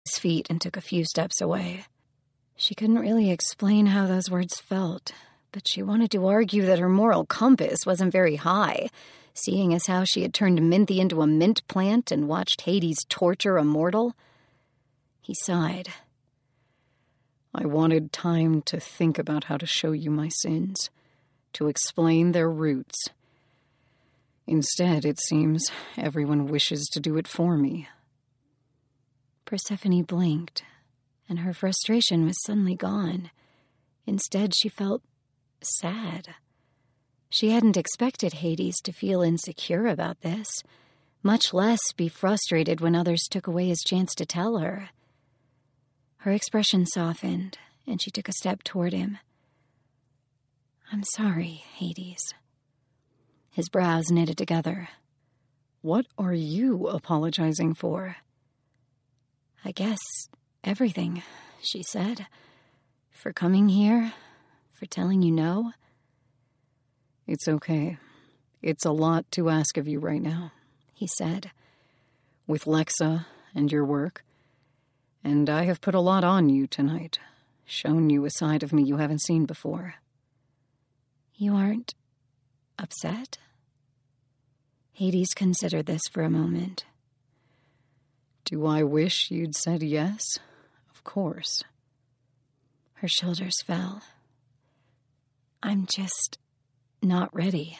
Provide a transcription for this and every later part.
his feet and took a few steps away. She couldn't really explain how those words felt, but she wanted to argue that her moral compass wasn't very high, seeing as how she had turned Minthy into a mint plant and watched Hades torture a mortal. He sighed. I wanted time to think about how to show you my sins, to explain their roots. Instead, it seems, everyone wishes to do it for me. Persephone blinked, and her frustration was suddenly gone. Instead, she felt sad. She hadn't expected Hades to feel insecure about this, much less be frustrated when others took away his chance to tell her. Her expression softened, and she took a step toward him. I'm sorry, Hades. His brows knitted together. What are you apologizing for? I guess everything, she said. For coming here, for telling you no. It's okay. It's a lot to ask of you right now, he said. With Lexa and your work. And I have put a lot on you tonight, shown you a side of me you haven't seen before. You aren't upset? Hades considered this for a moment. Do I wish you'd said yes? Of course. Her shoulders fell. I'm just not ready.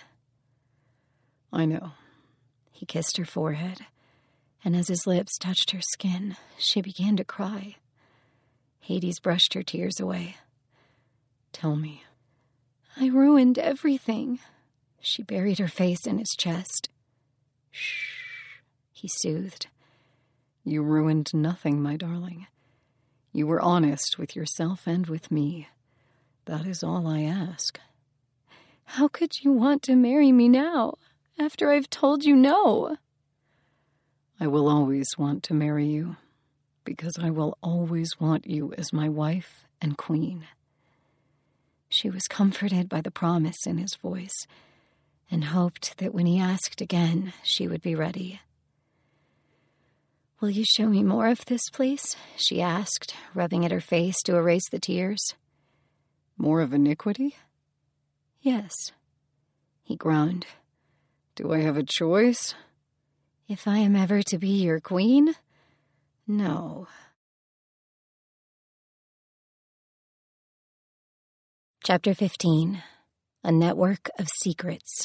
I know. He kissed her forehead, and as his lips touched her skin, she began to cry. Hades brushed her tears away. Tell me. I ruined everything. She buried her face in his chest. Shh, he soothed. You ruined nothing, my darling. You were honest with yourself and with me. That is all I ask. How could you want to marry me now, after I've told you no? I will always want to marry you, because I will always want you as my wife and queen. She was comforted by the promise in his voice, and hoped that when he asked again, she would be ready. Will you show me more of this place? She asked, rubbing at her face to erase the tears. More of iniquity? Yes. He groaned. Do I have a choice? If I am ever to be your queen? No. Chapter 15. A Network of Secrets.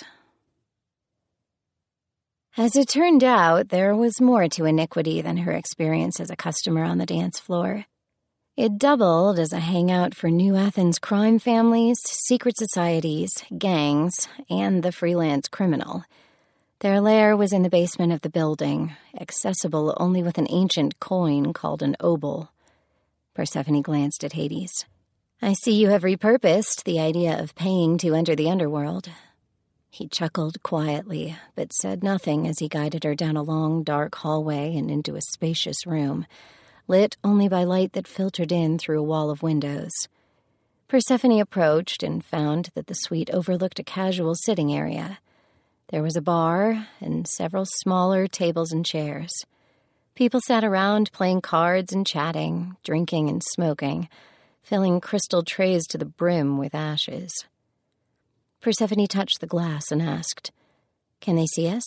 As it turned out, there was more to iniquity than her experience as a customer on the dance floor. It doubled as a hangout for New Athens crime families, secret societies, gangs, and the freelance criminal. Their lair was in the basement of the building, accessible only with an ancient coin called an obol. Persephone glanced at Hades. I see you have repurposed the idea of paying to enter the underworld. He chuckled quietly, but said nothing as he guided her down a long, dark hallway and into a spacious room, lit only by light that filtered in through a wall of windows. Persephone approached and found that the suite overlooked a casual sitting area. There was a bar and several smaller tables and chairs. People sat around playing cards and chatting, drinking and smoking, filling crystal trays to the brim with ashes. Persephone touched the glass and asked, Can they see us?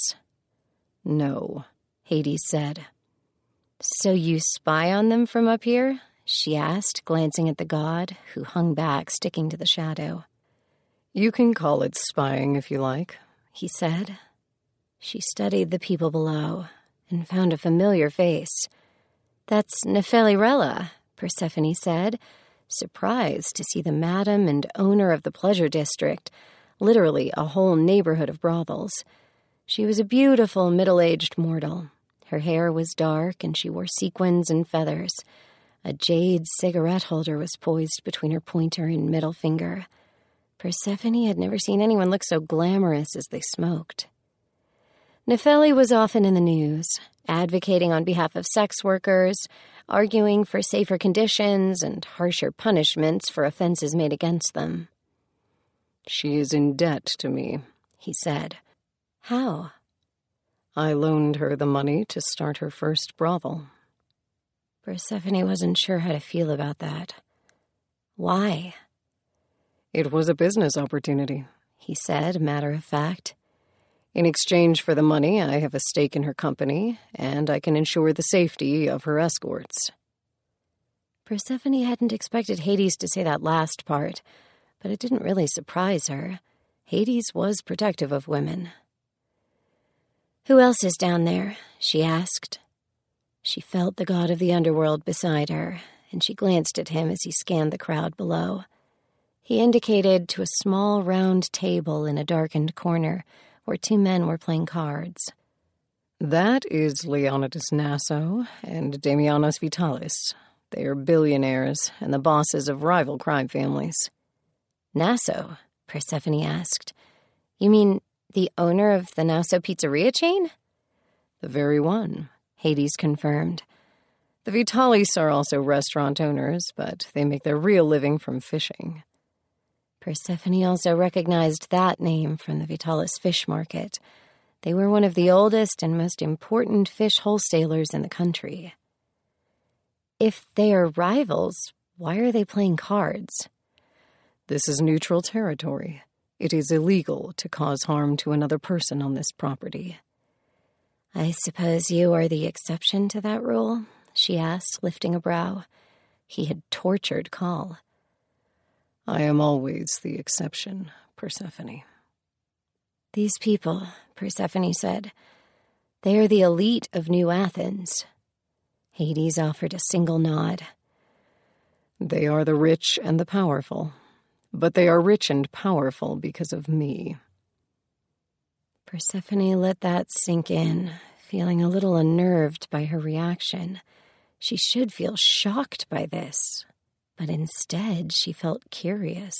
No, Hades said. So you spy on them from up here? She asked, glancing at the god, who hung back, sticking to the shadow. You can call it spying if you like, he said. She studied the people below and found a familiar face. That's Nefelirella, Persephone said, surprised to see the madam and owner of the pleasure district, literally a whole neighborhood of brothels. She was a beautiful middle-aged mortal. Her hair was dark, and she wore sequins and feathers. A jade cigarette holder was poised between her pointer and middle finger. Persephone had never seen anyone look so glamorous as they smoked. Nefeli was often in the news, advocating on behalf of sex workers, arguing for safer conditions and harsher punishments for offenses made against them. She is in debt to me, he said. How? I loaned her the money to start her first brothel. Persephone wasn't sure how to feel about that. Why? It was a business opportunity, he said, matter of fact. In exchange for the money, I have a stake in her company, and I can ensure the safety of her escorts. Persephone hadn't expected Hades to say that last part, but it didn't really surprise her. Hades was protective of women. "Who else is down there?" she asked. She felt the god of the underworld beside her, and she glanced at him as he scanned the crowd below. He indicated to a small round table in a darkened corner where two men were playing cards. That is Leonidas Naso and Damianos Vitalis. They are billionaires and the bosses of rival crime families. "Naso?" Persephone asked. "You mean the owner of the Naso pizzeria chain?" "The very one," Hades confirmed. "The Vitalis are also restaurant owners, but they make their real living from fishing." Persephone also recognized that name from the Vitalis fish market. They were one of the oldest and most important fish wholesalers in the country. If they are rivals, why are they playing cards? "This is neutral territory. It is illegal to cause harm to another person on this property." "I suppose you are the exception to that rule?" she asked, lifting a brow. He had tortured Kal. "I am always the exception, Persephone." "These people," Persephone said, "they are the elite of New Athens." Hades offered a single nod. "They are the rich and the powerful, but they are rich and powerful because of me." Persephone let that sink in, feeling a little unnerved by her reaction. She should feel shocked by this, but instead she felt curious.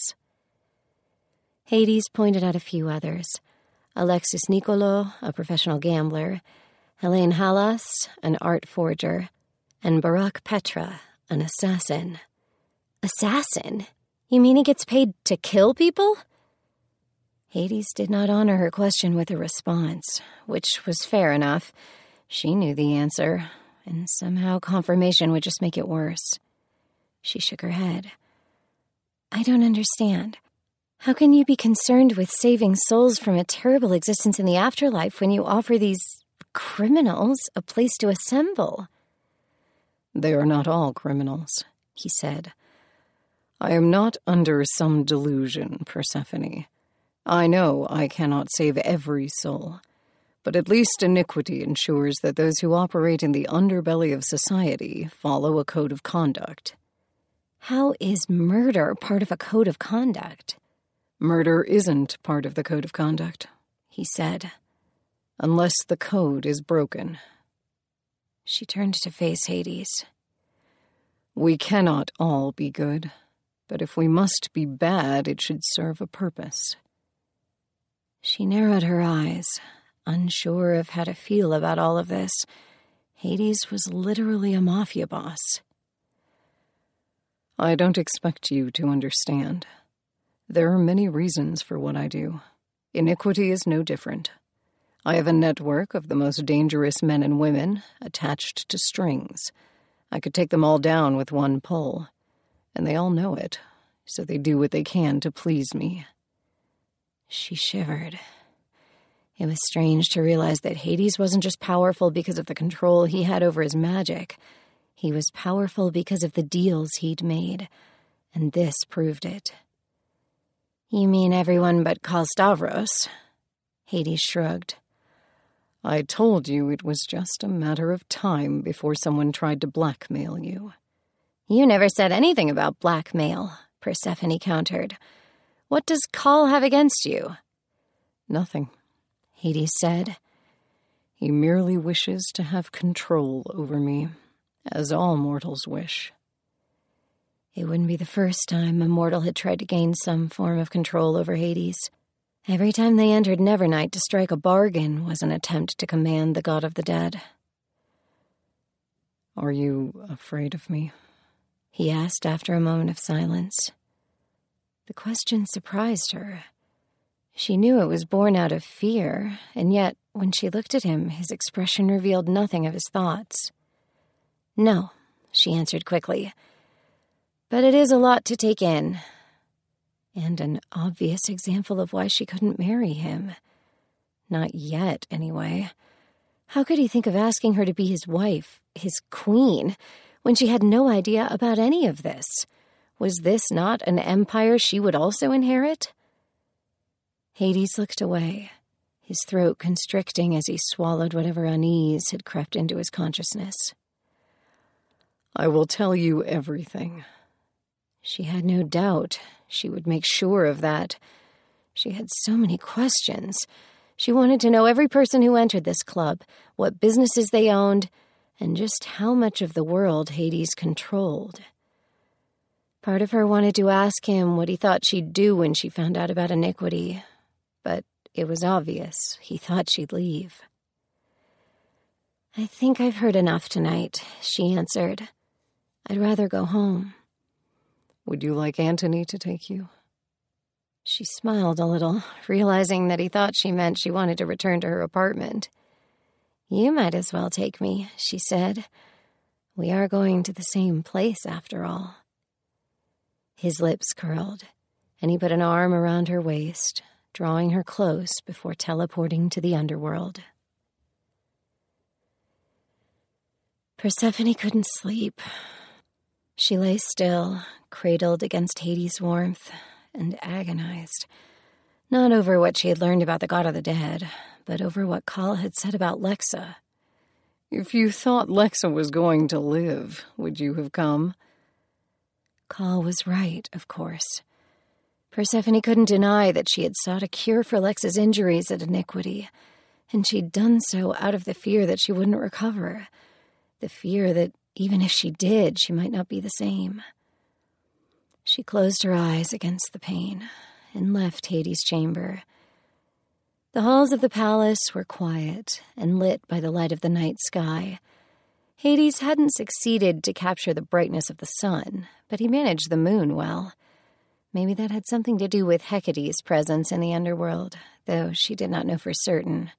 Hades pointed out a few others. Alexis Nicolo, a professional gambler, Helene Halas, an art forger, and Barak Petra, an assassin. "Assassin? You mean he gets paid to kill people?" Hades did not honor her question with a response, which was fair enough. She knew the answer, and somehow confirmation would just make it worse. She shook her head. "I don't understand. How can you be concerned with saving souls from a terrible existence in the afterlife when you offer these criminals a place to assemble?" "They are not all criminals," he said. "I am not under some delusion, Persephone. I know I cannot save every soul, but at least iniquity ensures that those who operate in the underbelly of society follow a code of conduct." "How is murder part of a code of conduct?" "Murder isn't part of the code of conduct," he said, "unless the code is broken." She turned to face Hades. "We cannot all be good, but if we must be bad, it should serve a purpose." She narrowed her eyes, unsure of how to feel about all of this. Hades was literally a mafia boss. "I don't expect you to understand. There are many reasons for what I do. Iniquity is no different. I have a network of the most dangerous men and women attached to strings. I could take them all down with one pull, and they all know it, so they do what they can to please me." She shivered. It was strange to realize that Hades wasn't just powerful because of the control he had over his magic. He was powerful because of the deals he'd made, and this proved it. "You mean everyone but Kal Stavros?" Hades shrugged. "I told you it was just a matter of time before someone tried to blackmail you." "You never said anything about blackmail," Persephone countered. "What does Kal have against you?" "Nothing," Hades said. "He merely wishes to have control over me, as all mortals wish." It wouldn't be the first time a mortal had tried to gain some form of control over Hades. Every time they entered Nevernight to strike a bargain was an attempt to command the god of the dead. "Are you afraid of me?" he asked after a moment of silence. The question surprised her. She knew it was born out of fear, and yet, when she looked at him, his expression revealed nothing of his thoughts. "No," she answered quickly. But it is a lot to take in. And an obvious example of why she couldn't marry him. Not yet, anyway. How could he think of asking her to be his wife, his queen, when she had no idea about any of this? Was this not an empire she would also inherit? Hades looked away, his throat constricting as he swallowed whatever unease had crept into his consciousness. I will tell you everything. She had no doubt. She would make sure of that. She had so many questions. She wanted to know every person who entered this club, what businesses they owned, and just how much of the world Hades controlled. Part of her wanted to ask him what he thought she'd do when she found out about Iniquity, but it was obvious he thought she'd leave. I think I've heard enough tonight, she answered. I'd rather go home. Would you like Antony to take you? She smiled a little, realizing that he thought she meant she wanted to return to her apartment. You might as well take me, she said. We are going to the same place, after all. His lips curled, and he put an arm around her waist, drawing her close before teleporting to the underworld. Persephone couldn't sleep. She lay still, cradled against Hades' warmth, and agonized. Not over what she had learned about the god of the dead, but over what Kal had said about Lexa. If you thought Lexa was going to live, would you have come? Kal was right, of course. Persephone couldn't deny that she had sought a cure for Lexa's injuries at Iniquity, and she'd done so out of the fear that she wouldn't recover, the fear that even if she did, she might not be the same. She closed her eyes against the pain and left Hades' chamber. The halls of the palace were quiet and lit by the light of the night sky. Hades hadn't succeeded to capture the brightness of the sun, but he managed the moon well. Maybe that had something to do with Hecate's presence in the underworld, though she did not know for certain.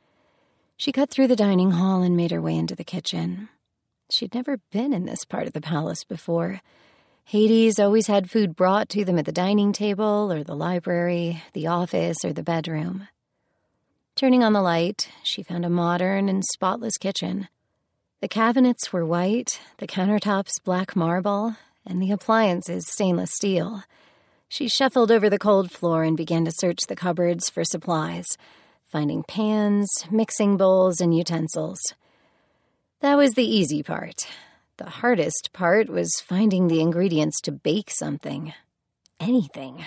She cut through the dining hall and made her way into the kitchen. She'd never been in this part of the palace before. Hades always had food brought to them at the dining table or the library, the office, or the bedroom. Turning on the light, she found a modern and spotless kitchen. The cabinets were white, the countertops black marble, and the appliances stainless steel. She shuffled over the cold floor and began to search the cupboards for supplies, finding pans, mixing bowls, and utensils. That was the easy part. The hardest part was finding the ingredients to bake something. Anything.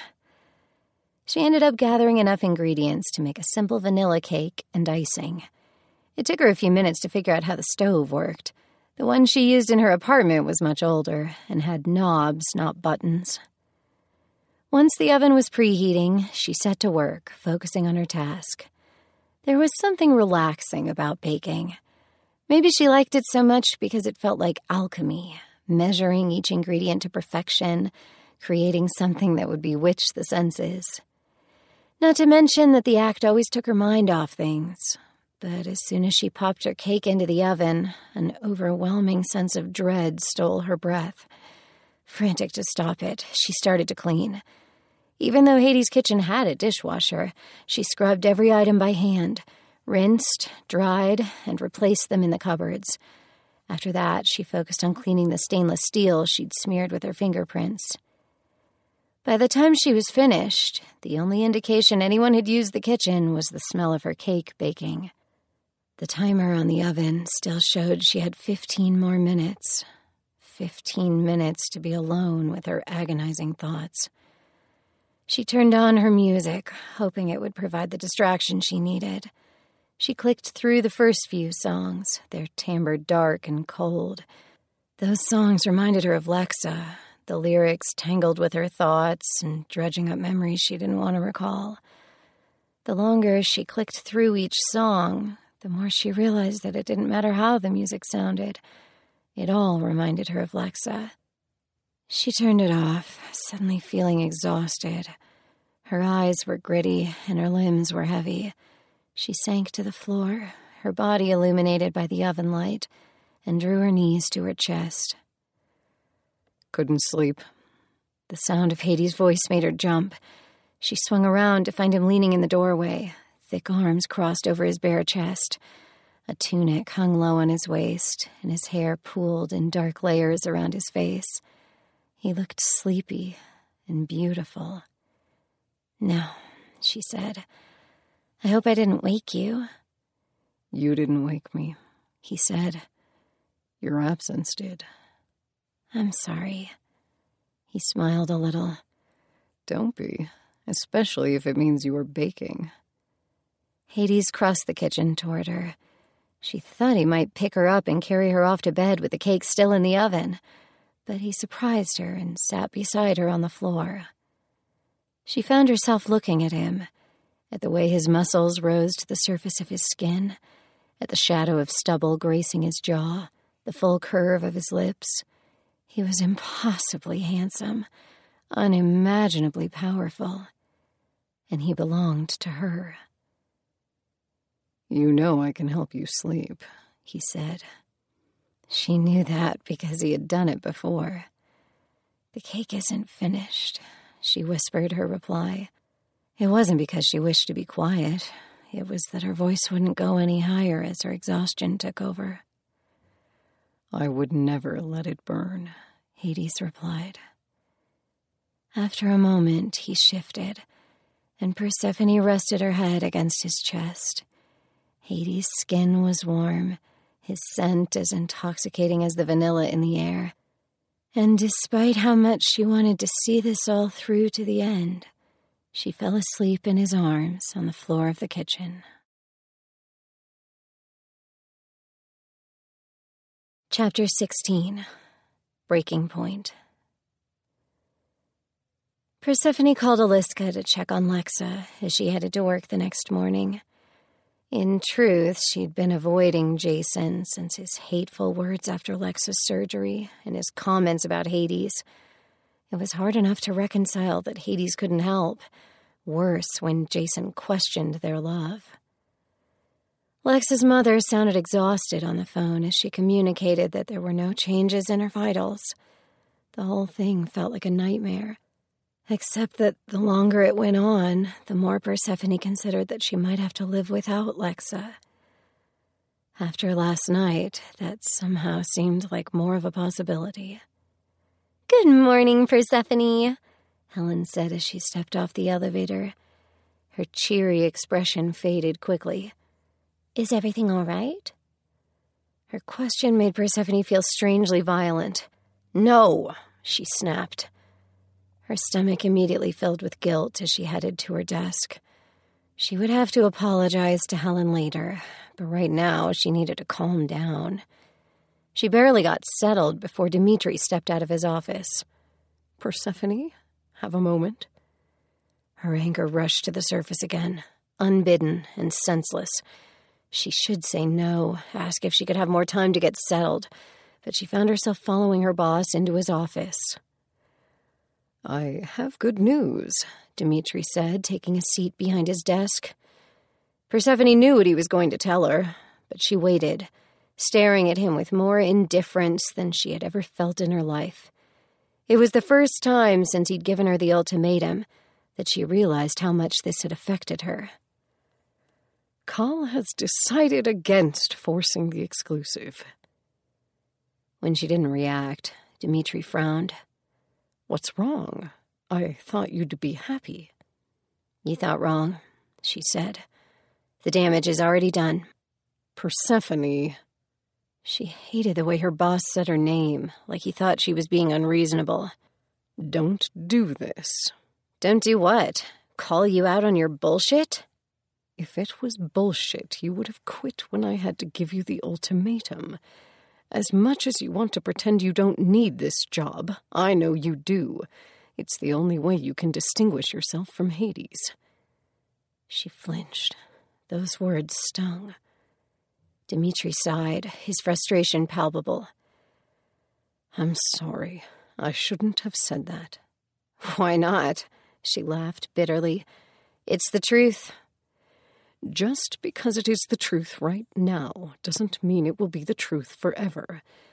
She ended up gathering enough ingredients to make a simple vanilla cake and icing. It took her a few minutes to figure out how the stove worked. The one she used in her apartment was much older and had knobs, not buttons. Once the oven was preheating, she set to work, focusing on her task. There was something relaxing about baking. Maybe she liked it so much because it felt like alchemy, measuring each ingredient to perfection, creating something that would bewitch the senses. Not to mention that the act always took her mind off things. But as soon as she popped her cake into the oven, an overwhelming sense of dread stole her breath. Frantic to stop it, she started to clean. Even though Hades' kitchen had a dishwasher, she scrubbed every item by hand, rinsed, dried, and replaced them in the cupboards. After that, she focused on cleaning the stainless steel she'd smeared with her fingerprints. By the time she was finished, the only indication anyone had used the kitchen was the smell of her cake baking. The timer on the oven still showed she had 15 more minutes. 15 minutes to be alone with her agonizing thoughts. She turned on her music, hoping it would provide the distraction she needed. She clicked through the first few songs, their timbre dark and cold. Those songs reminded her of Lexa, the lyrics tangled with her thoughts and dredging up memories she didn't want to recall. The longer she clicked through each song, the more she realized that it didn't matter how the music sounded. It all reminded her of Lexa. She turned it off, suddenly feeling exhausted. Her eyes were gritty and her limbs were heavy. She sank to the floor, her body illuminated by the oven light, and drew her knees to her chest. Couldn't sleep. The sound of Hades' voice made her jump. She swung around to find him leaning in the doorway, thick arms crossed over his bare chest. A tunic hung low on his waist, and his hair pooled in dark layers around his face. He looked sleepy and beautiful. "No," she said. "I hope I didn't wake you." "You didn't wake me," he said. "Your absence did." "I'm sorry." He smiled a little. "Don't be, especially if it means you were baking." Hades crossed the kitchen toward her. She thought he might pick her up and carry her off to bed with the cake still in the oven, but he surprised her and sat beside her on the floor. She found herself looking at him, at the way his muscles rose to the surface of his skin, at the shadow of stubble gracing his jaw, the full curve of his lips. He was impossibly handsome, unimaginably powerful, and he belonged to her. "You know I can help you sleep," he said. She knew that because he had done it before. "The cake isn't finished," she whispered her reply. It wasn't because she wished to be quiet. It was that her voice wouldn't go any higher as her exhaustion took over. "I would never let it burn," Hades replied. After a moment, he shifted, and Persephone rested her head against his chest. Hades' skin was warm, his scent as intoxicating as the vanilla in the air. And despite how much she wanted to see this all through to the end, she fell asleep in his arms on the floor of the kitchen. Chapter 16. Breaking Point. Persephone called Aliska to check on Lexa as she headed to work the next morning. In truth, she'd been avoiding Jason since his hateful words after Lexa's surgery and his comments about Hades. It was hard enough to reconcile that Hades couldn't help. Worse, when Jason questioned their love. Lexa's mother sounded exhausted on the phone as she communicated that there were no changes in her vitals. The whole thing felt like a nightmare. Except that the longer it went on, the more Persephone considered that she might have to live without Lexa. After last night, that somehow seemed like more of a possibility. "Good morning, Persephone," Helen said as she stepped off the elevator. Her cheery expression faded quickly. "Is everything all right?" Her question made Persephone feel strangely violent. "No," she snapped. Her stomach immediately filled with guilt as she headed to her desk. She would have to apologize to Helen later, but right now she needed to calm down. She barely got settled before Dimitri stepped out of his office. "Persephone, have a moment?" Her anger rushed to the surface again, unbidden and senseless. She should say no, ask if she could have more time to get settled, but she found herself following her boss into his office. "I have good news," Dimitri said, taking a seat behind his desk. Persephone knew what he was going to tell her, but she waited, staring at him with more indifference than she had ever felt in her life. It was the first time since he'd given her the ultimatum that she realized how much this had affected her. "Carl has decided against forcing the exclusive." When she didn't react, Dimitri frowned. "What's wrong? I thought you'd be happy." "You thought wrong," she said. "The damage is already done." "Persephone." She hated the way her boss said her name, like he thought she was being unreasonable. "Don't do this." "Don't do what? Call you out on your bullshit?" "If it was bullshit, you would have quit when I had to give you the ultimatum. As much as you want to pretend you don't need this job, I know you do. It's the only way you can distinguish yourself from Hades." She flinched. Those words stung. Dimitri sighed, his frustration palpable. "I'm sorry. I shouldn't have said that." "Why not?" She laughed bitterly. "It's the truth." "Just because it is the truth right now doesn't mean it will be the truth forever.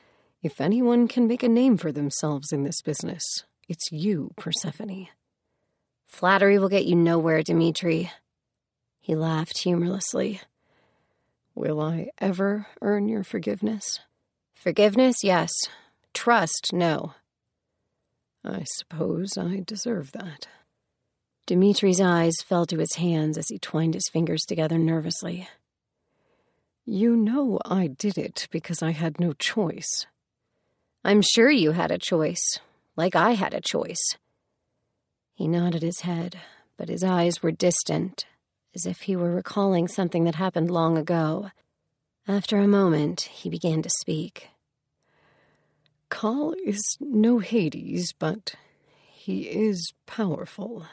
If anyone can make a name for themselves in this business, it's you, Persephone. Flattery will get you nowhere, Dimitri. He laughed humorlessly. Will I ever earn your forgiveness? Forgiveness, yes. Trust, no. I suppose I deserve that. Dimitri's eyes fell to his hands as he twined his fingers together nervously. You know I did it because I had no choice. I'm sure you had a choice, like I had a choice. He nodded his head, but his eyes were distant, as if he were recalling something that happened long ago. After a moment, he began to speak. Khal is no Hades, but he is powerful.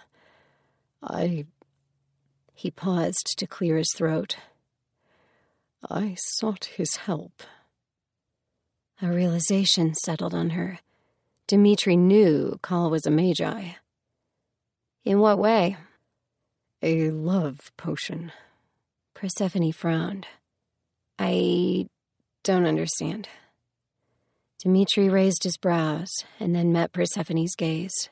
He paused to clear his throat. I sought his help. A realization settled on her. Dimitri knew Khal was a magi. In what way? A love potion. Persephone frowned. I don't understand. Dimitri raised his brows and then met Persephone's gaze.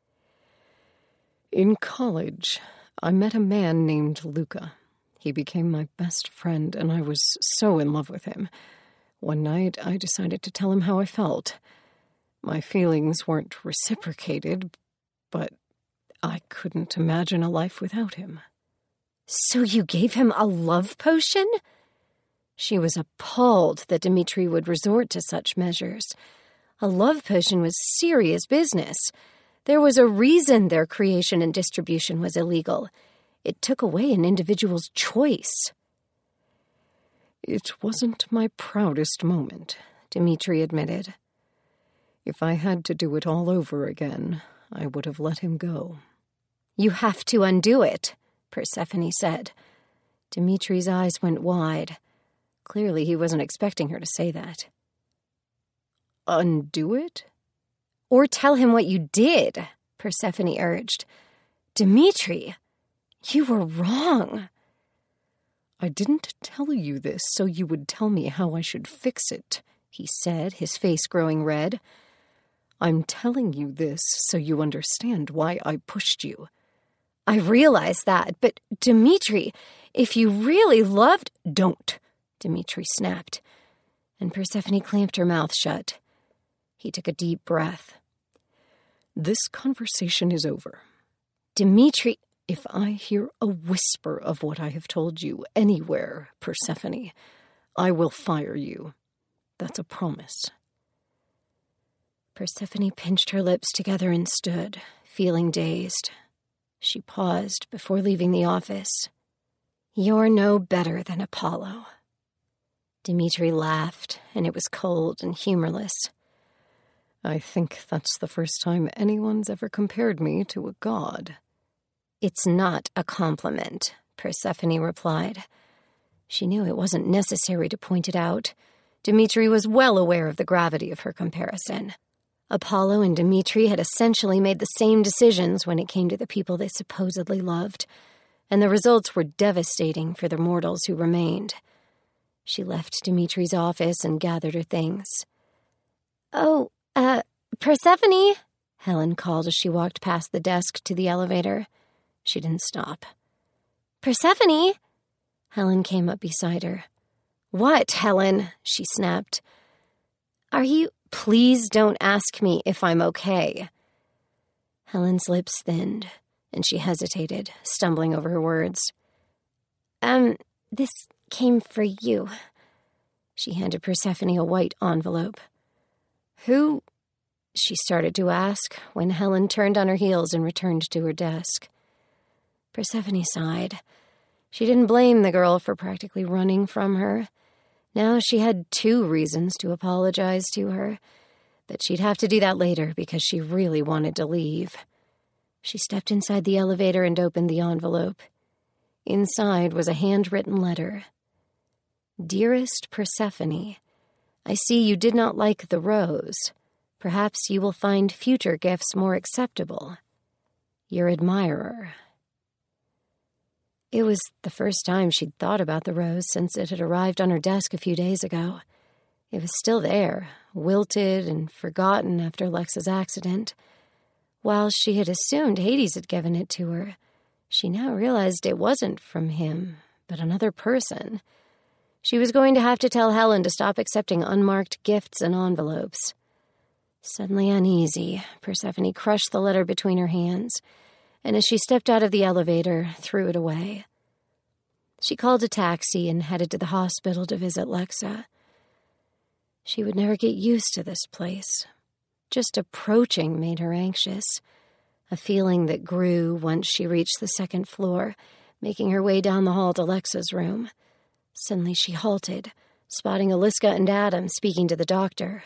In college, I met a man named Luca. He became my best friend, and I was so in love with him. One night, I decided to tell him how I felt. My feelings weren't reciprocated, but I couldn't imagine a life without him. So you gave him a love potion? She was appalled that Dimitri would resort to such measures. A love potion was serious business. There was a reason their creation and distribution was illegal. It took away an individual's choice. It wasn't my proudest moment, Dimitri admitted. If I had to do it all over again, I would have let him go. You have to undo it, Persephone said. Dimitri's eyes went wide. Clearly, he wasn't expecting her to say that. Undo it? Or tell him what you did, Persephone urged. Dimitri, you were wrong. I didn't tell you this so you would tell me how I should fix it, he said, his face growing red. I'm telling you this so you understand why I pushed you. I realize that, but Dimitri, if you really loved— Don't, Dimitri snapped, and Persephone clamped her mouth shut. He took a deep breath. This conversation is over. Dimitri— If I hear a whisper of what I have told you anywhere, Persephone, I will fire you. That's a promise. Persephone pinched her lips together and stood, feeling dazed. She paused before leaving the office. You're no better than Apollo. Dimitri laughed, and it was cold and humorless. I think that's the first time anyone's ever compared me to a god. It's not a compliment, Persephone replied. She knew it wasn't necessary to point it out. Dimitri was well aware of the gravity of her comparison. Apollo and Dimitri had essentially made the same decisions when it came to the people they supposedly loved, and the results were devastating for the mortals who remained. She left Dimitri's office and gathered her things. Oh, Persephone, Helen called as she walked past the desk to the elevator. She didn't stop. Persephone! Helen came up beside her. What, Helen? She snapped. Please don't ask me if I'm okay. Helen's lips thinned, and she hesitated, stumbling over her words. This came for you. She handed Persephone a white envelope. Who? She started to ask when Helen turned on her heels and returned to her desk. Persephone sighed. She didn't blame the girl for practically running from her. Now she had 2 reasons to apologize to her, but she'd have to do that later because she really wanted to leave. She stepped inside the elevator and opened the envelope. Inside was a handwritten letter. Dearest Persephone, I see you did not like the rose. Perhaps you will find future gifts more acceptable. Your admirer. It was the first time she'd thought about the rose since it had arrived on her desk a few days ago. It was still there, wilted and forgotten after Lex's accident. While she had assumed Hades had given it to her, she now realized it wasn't from him, but another person. She was going to have to tell Helen to stop accepting unmarked gifts and envelopes. Suddenly uneasy, Persephone crushed the letter between her hands, and as she stepped out of the elevator, threw it away. She called a taxi and headed to the hospital to visit Lexa. She would never get used to this place. Just approaching made her anxious, a feeling that grew once she reached the second floor, making her way down the hall to Lexa's room. Suddenly she halted, spotting Aliska and Adam speaking to the doctor.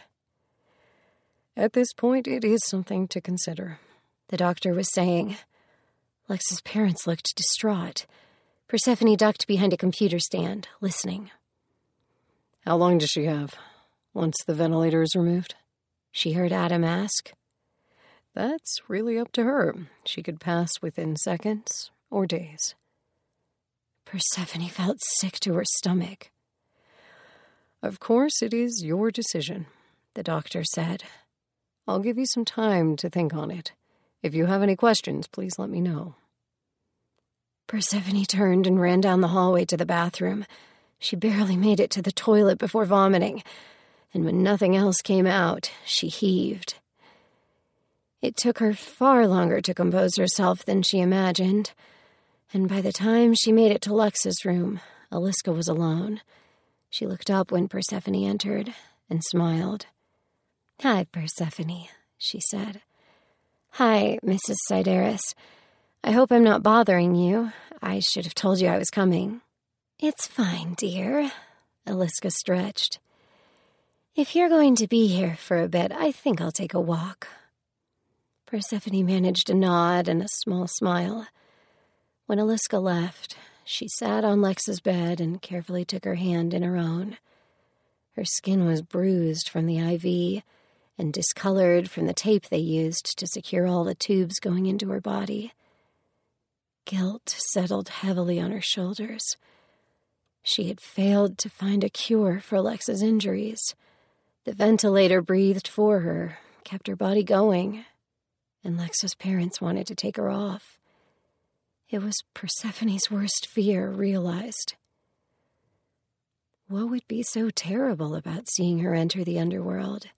"At this point, it is something to consider," the doctor was saying. Lexa's parents looked distraught. Persephone ducked behind a computer stand, listening. "How long does she have? Once the ventilator is removed?" she heard Adam ask. "That's really up to her. She could pass within seconds or days." Persephone felt sick to her stomach. "Of course, it is your decision," the doctor said. "I'll give you some time to think on it. If you have any questions, please let me know." Persephone turned and ran down the hallway to the bathroom. She barely made it to the toilet before vomiting, and when nothing else came out, she heaved. It took her far longer to compose herself than she imagined, and by the time she made it to Lex's room, Aliska was alone. She looked up when Persephone entered and smiled. "Hi, Persephone," she said. "Hi, Mrs. Sideris. I hope I'm not bothering you. I should have told you I was coming." "It's fine, dear," Aliska stretched. "If you're going to be here for a bit, I think I'll take a walk." Persephone managed a nod and a small smile. When Aliska left, she sat on Lex's bed and carefully took her hand in her own. Her skin was bruised from the IV and discolored from the tape they used to secure all the tubes going into her body. Guilt settled heavily on her shoulders. She had failed to find a cure for Lex's injuries. The ventilator breathed for her, kept her body going, and Lexa's parents wanted to take her off. It was Persephone's worst fear realized. What would be so terrible about seeing her enter the underworld?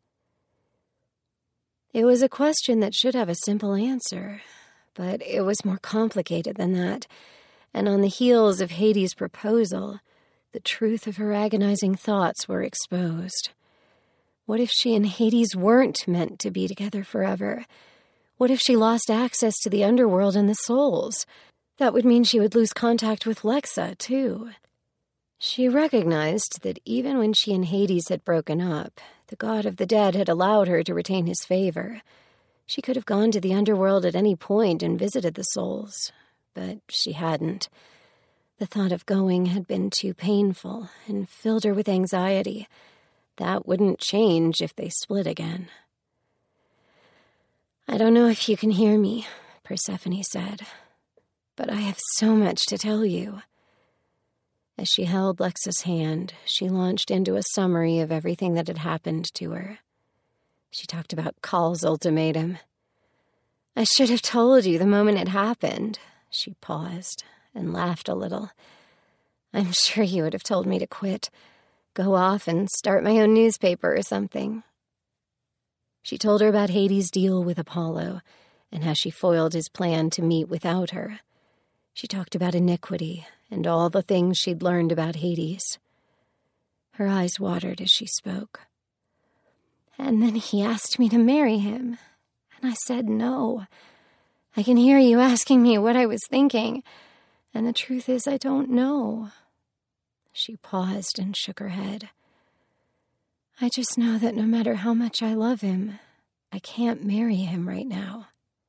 It was a question that should have a simple answer, but it was more complicated than that, and on the heels of Hades' proposal, the truth of her agonizing thoughts were exposed. What if she and Hades weren't meant to be together forever? What if she lost access to the underworld and the souls? That would mean she would lose contact with Lexa, too. She recognized that even when she and Hades had broken up, the god of the dead had allowed her to retain his favor. She could have gone to the underworld at any point and visited the souls, but she hadn't. The thought of going had been too painful and filled her with anxiety. That wouldn't change if they split again. "I don't know if you can hear me," Persephone said, "but I have so much to tell you." As she held Lexa's hand, she launched into a summary of everything that had happened to her. She talked about Call's ultimatum. "I should have told you the moment it happened." She paused and laughed a little. "I'm sure you would have told me to quit, go off and start my own newspaper or something." She told her about Hades' deal with Apollo and how she foiled his plan to meet without her. She talked about iniquity and all the things she'd learned about Hades. Her eyes watered as she spoke. "And then he asked me to marry him, and I said no. I can hear you asking me what I was thinking, and the truth is I don't know." She paused and shook her head. "I just know that no matter how much I love him, I can't marry him right now."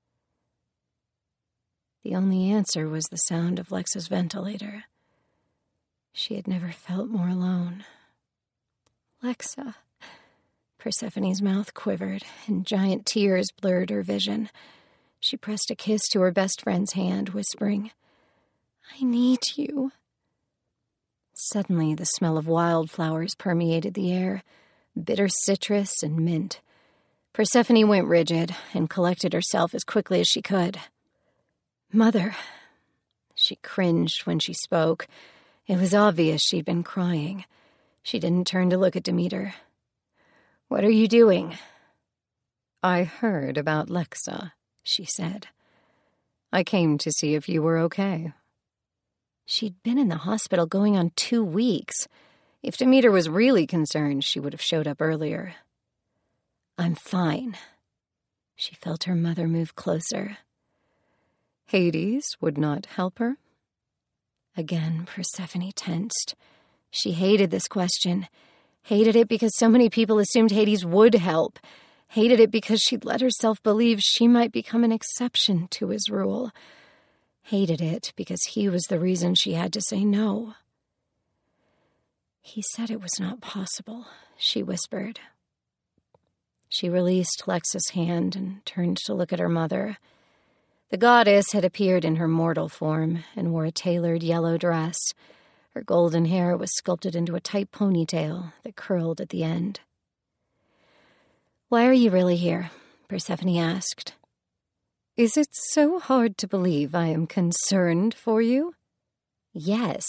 The only answer was the sound of Lexa's ventilator. She had never felt more alone. "Lexa." Persephone's mouth quivered, and giant tears blurred her vision. She pressed a kiss to her best friend's hand, whispering, "I need you." Suddenly, the smell of wildflowers permeated the air. bitter citrus and mint. Persephone went rigid and collected herself as quickly as she could. "Mother." She cringed when she spoke. It was obvious she'd been crying. She didn't turn to look at Demeter. "What are you doing?" "I heard about Lexa," she said. "I came to see if you were okay." She'd been in the hospital going on 2 weeks. If Demeter was really concerned, she would have showed up earlier. "I'm fine." She felt her mother move closer. "Hades would not help her?" Again, Persephone tensed. She hated this question. Hated it because so many people assumed Hades would help. Hated it because she'd let herself believe she might become an exception to his rule. Hated it because he was the reason she had to say no. "He said it was not possible," she whispered. She released Lexa's hand and turned to look at her mother. The goddess had appeared in her mortal form and wore a tailored yellow dress. Her golden hair was sculpted into a tight ponytail that curled at the end. "Why are you really here?" Persephone asked. "Is it so hard to believe I am concerned for you?" "Yes."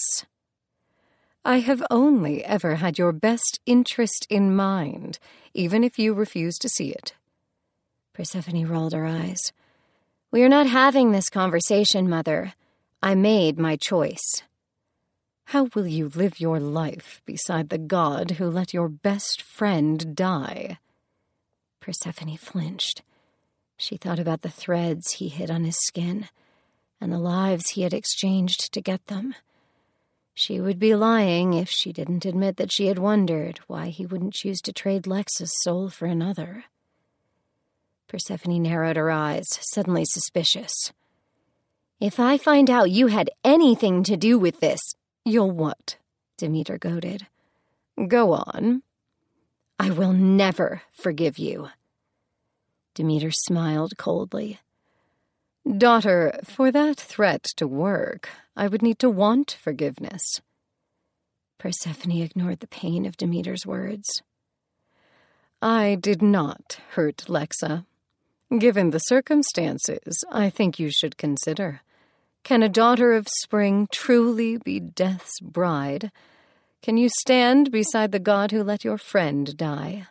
"I have only ever had your best interest in mind, even if you refuse to see it." Persephone rolled her eyes. "We are not having this conversation, Mother. I made my choice." "How will you live your life beside the god who let your best friend die?" Persephone flinched. She thought about the threads he hid on his skin and the lives he had exchanged to get them. She would be lying if she didn't admit that she had wondered why he wouldn't choose to trade Lexa's soul for another. Persephone narrowed her eyes, suddenly suspicious. "If I find out you had anything to do with this—" "You'll what?" Demeter goaded. "Go on." "I will never forgive you." Demeter smiled coldly. "Daughter, for that threat to work, I would need to want forgiveness." Persephone ignored the pain of Demeter's words. "I did not hurt Lexa. Given the circumstances, I think you should consider. Can a daughter of spring truly be death's bride? Can you stand beside the god who let your friend die?"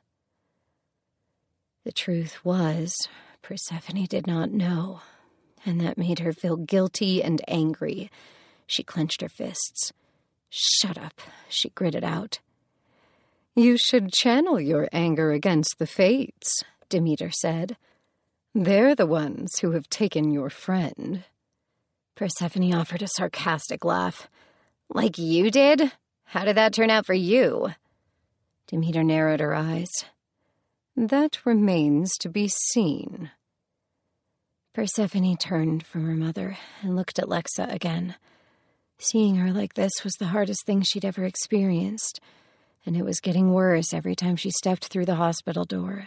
The truth was, Persephone did not know, and that made her feel guilty and angry. She clenched her fists. "Shut up," she gritted out. "You should channel your anger against the fates," Demeter said. "They're the ones who have taken your friend." Persephone offered a sarcastic laugh. "Like you did? How did that turn out for you?" Demeter narrowed her eyes. "That remains to be seen." Persephone turned from her mother and looked at Lexa again. Seeing her like this was the hardest thing she'd ever experienced, and it was getting worse every time she stepped through the hospital door.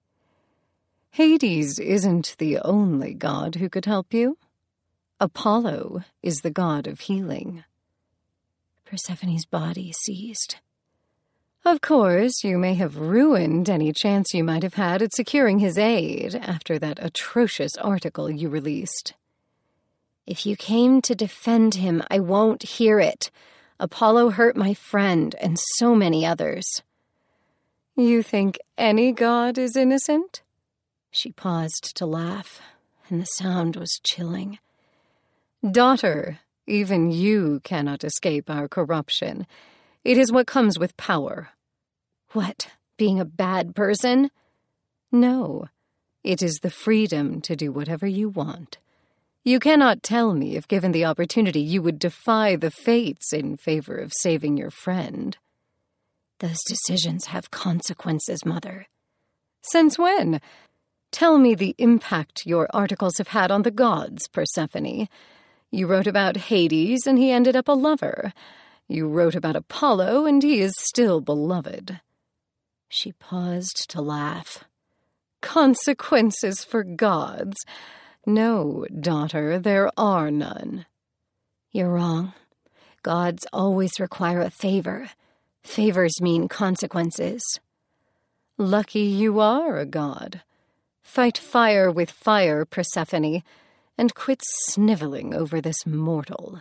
"Hades isn't the only god who could help you. Apollo is the god of healing." Persephone's body seized. "Of course, you may have ruined any chance you might have had at securing his aid after that atrocious article you released." "If you came to defend him, I won't hear it. Apollo hurt my friend and so many others." "You think any god is innocent?" She paused to laugh, and the sound was chilling. "Daughter, even you cannot escape our corruption. It is what comes with power." "What, being a bad person?" "No, it is the freedom to do whatever you want. You cannot tell me if given the opportunity you would defy the fates in favor of saving your friend." "Those decisions have consequences, Mother." "Since when? Tell me the impact your articles have had on the gods, Persephone. You wrote about Hades, and he ended up a lover. You wrote about Apollo, and he is still beloved." She paused to laugh. "Consequences for gods? No, daughter, there are none." "You're wrong. Gods always require a favor. Favors mean consequences." Lucky you are a god. Fight fire with fire, Persephone, and quit sniveling over this mortal.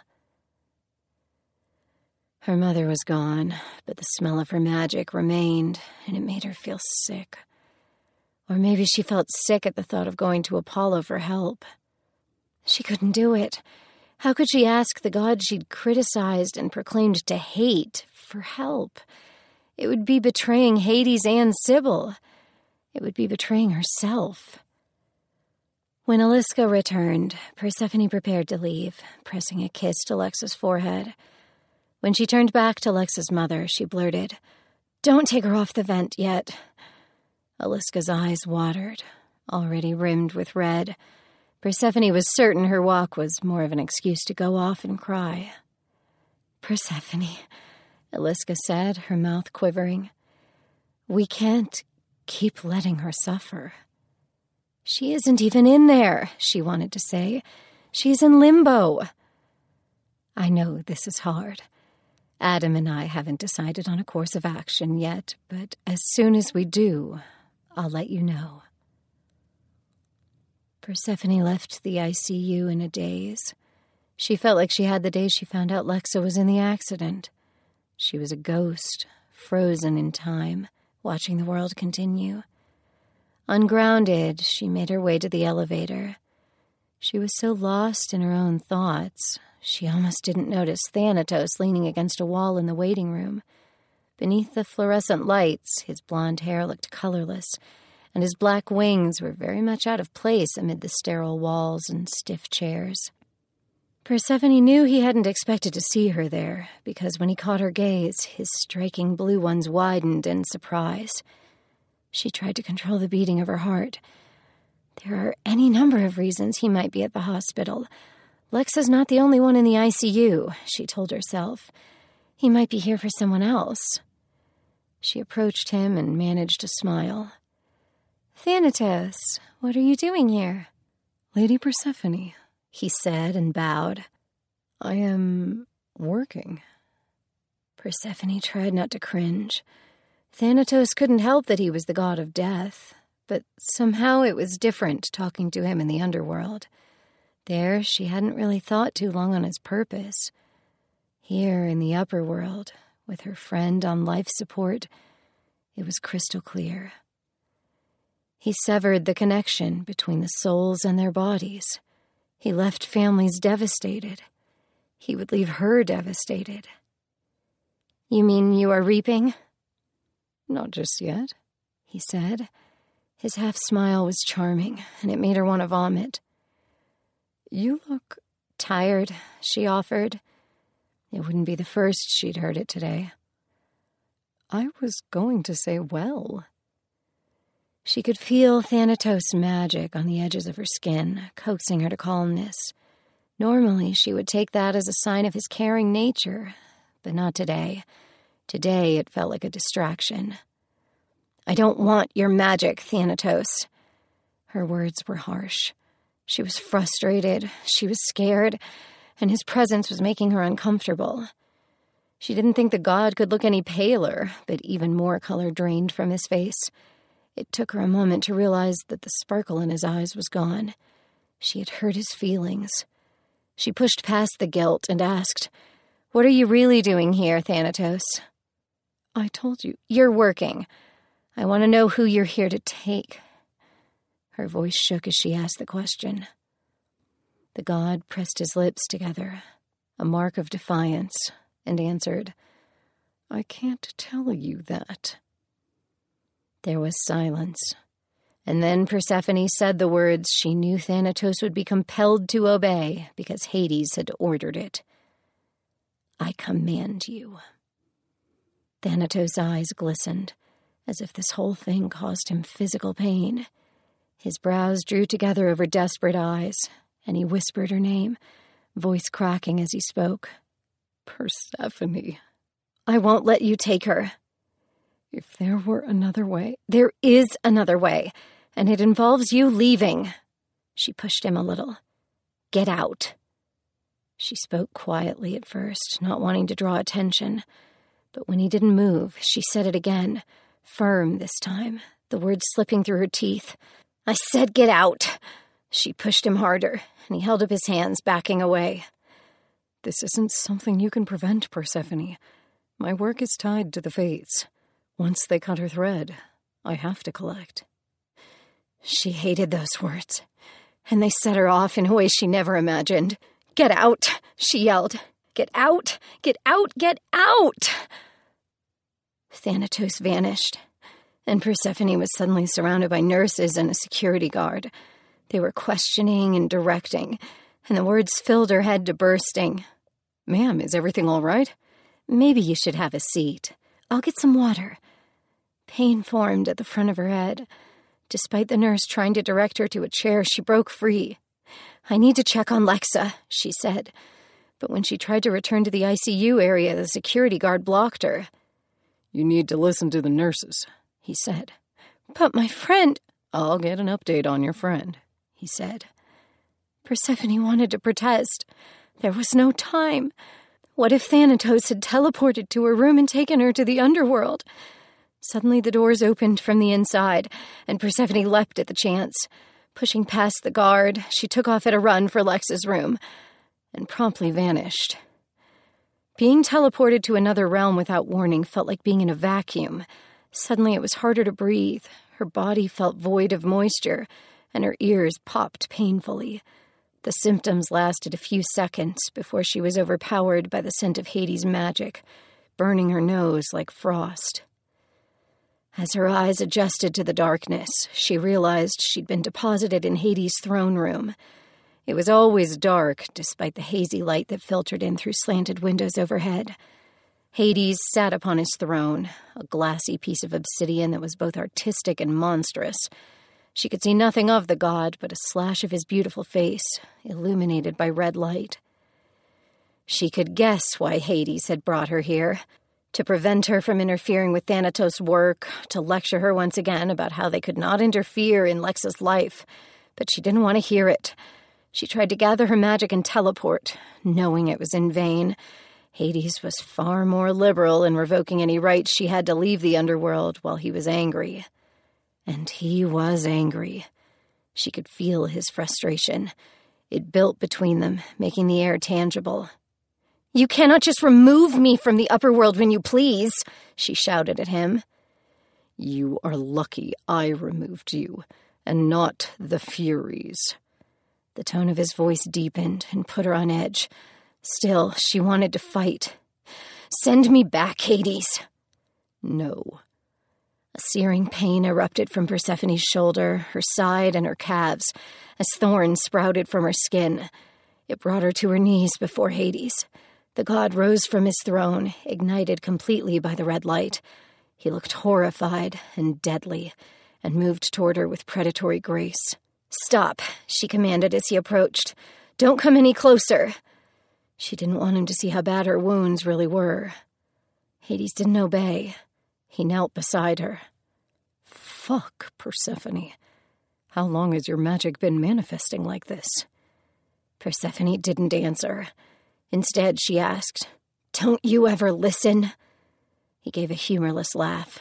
Her mother was gone, but the smell of her magic remained, and it made her feel sick. Or maybe she felt sick at the thought of going to Apollo for help. She couldn't do it. How could she ask the god she'd criticized and proclaimed to hate for help? It would be betraying Hades and Sybil. It would be betraying herself. When Aliska returned, Persephone prepared to leave, pressing a kiss to Lexa's forehead. When she turned back to Lexa's mother, she blurted, "Don't take her off the vent yet." Aliska's eyes watered, already rimmed with red. Persephone was certain her walk was more of an excuse to go off and cry. "Persephone," Aliska said, her mouth quivering. "We can't keep letting her suffer." "She isn't even in there," she wanted to say. "She's in limbo." "I know this is hard. Adam and I haven't decided on a course of action yet, but as soon as we do, I'll let you know." Persephone left the ICU in a daze. She felt like she had the day she found out Lexa was in the accident. She was a ghost, frozen in time, watching the world continue. Ungrounded, she made her way to the elevator. She was so lost in her own thoughts, she almost didn't notice Thanatos leaning against a wall in the waiting room. Beneath the fluorescent lights, his blonde hair looked colorless, and his black wings were very much out of place amid the sterile walls and stiff chairs. Persephone knew he hadn't expected to see her there, because when he caught her gaze, his striking blue ones widened in surprise. She tried to control the beating of her heart. There are any number of reasons he might be at the hospital. Lexa's not the only one in the ICU, she told herself. He might be here for someone else. She approached him and managed to smile. "Thanatos, what are you doing here?" "Lady Persephone," he said and bowed. "I am working." Persephone tried not to cringe. Thanatos couldn't help that he was the god of death, but somehow it was different talking to him in the underworld. There, she hadn't really thought too long on his purpose. Here, in the upper world, with her friend on life support, it was crystal clear. He severed the connection between the souls and their bodies. He left families devastated. He would leave her devastated. "You mean you are reaping?" "Not just yet," he said. His half-smile was charming, and it made her want to vomit. "You look tired," she offered. It wouldn't be the first she'd heard it today. "I was going to say well." She could feel Thanatos' magic on the edges of her skin, coaxing her to calmness. Normally, she would take that as a sign of his caring nature, but not today. Today, it felt like a distraction. "I don't want your magic, Thanatos." Her words were harsh. She was frustrated, she was scared, and his presence was making her uncomfortable. She didn't think the god could look any paler, but even more color drained from his face. It took her a moment to realize that the sparkle in his eyes was gone. She had hurt his feelings. She pushed past the guilt and asked, "What are you really doing here, Thanatos?" "I told you." "You're working. I want to know who you're here to take." Her voice shook as she asked the question. The god pressed his lips together, a mark of defiance, and answered, "I can't tell you that." There was silence, and then Persephone said the words she knew Thanatos would be compelled to obey because Hades had ordered it. "I command you." Thanatos' eyes glistened, as if this whole thing caused him physical pain. His brows drew together over desperate eyes, and he whispered her name, voice cracking as he spoke. "Persephone." "I won't let you take her." "If there were another way." "There is another way, and it involves you leaving." She pushed him a little. "Get out." She spoke quietly at first, not wanting to draw attention. But when he didn't move, she said it again. Firm this time, the words slipping through her teeth. "I said get out!" She pushed him harder, and he held up his hands, backing away. "This isn't something you can prevent, Persephone. My work is tied to the fates. Once they cut her thread, I have to collect." She hated those words, and they set her off in a way she never imagined. "Get out!" she yelled. "Get out! Get out! Get out!" Thanatos vanished, and Persephone was suddenly surrounded by nurses and a security guard. They were questioning and directing, and the words filled her head to bursting. "Ma'am, is everything all right?" "Maybe you should have a seat. I'll get some water." Pain formed at the front of her head. Despite the nurse trying to direct her to a chair, she broke free. "I need to check on Lexa," she said. But when she tried to return to the ICU area, the security guard blocked her. "You need to listen to the nurses," he said. "But my friend—" "I'll get an update on your friend," he said. Persephone wanted to protest. There was no time. What if Thanatos had teleported to her room and taken her to the underworld? Suddenly the doors opened from the inside, and Persephone leapt at the chance. Pushing past the guard, she took off at a run for Lexa's room, and promptly vanished. Being teleported to another realm without warning felt like being in a vacuum. Suddenly it was harder to breathe. Her body felt void of moisture, and her ears popped painfully. The symptoms lasted a few seconds before she was overpowered by the scent of Hades' magic, burning her nose like frost. As her eyes adjusted to the darkness, she realized she'd been deposited in Hades' throne room. It was always dark, despite the hazy light that filtered in through slanted windows overhead. Hades sat upon his throne, a glassy piece of obsidian that was both artistic and monstrous. She could see nothing of the god but a slash of his beautiful face, illuminated by red light. She could guess why Hades had brought her here, to prevent her from interfering with Thanatos' work, to lecture her once again about how they could not interfere in Lexa's life. But she didn't want to hear it. She tried to gather her magic and teleport, knowing it was in vain. Hades was far more liberal in revoking any rights she had to leave the underworld while he was angry. And he was angry. She could feel his frustration. It built between them, making the air tangible. "You cannot just remove me from the upper world when you please," she shouted at him. "You are lucky I removed you, and not the Furies." The tone of his voice deepened and put her on edge. Still, she wanted to fight. "Send me back, Hades." "No." A searing pain erupted from Persephone's shoulder, her side, and her calves, as thorns sprouted from her skin. It brought her to her knees before Hades. The god rose from his throne, ignited completely by the red light. He looked horrified and deadly, and moved toward her with predatory grace. "Stop," she commanded as he approached. "Don't come any closer." She didn't want him to see how bad her wounds really were. Hades didn't obey. He knelt beside her. "Fuck, Persephone. How long has your magic been manifesting like this?" Persephone didn't answer. Instead, she asked, "Don't you ever listen?" He gave a humorless laugh.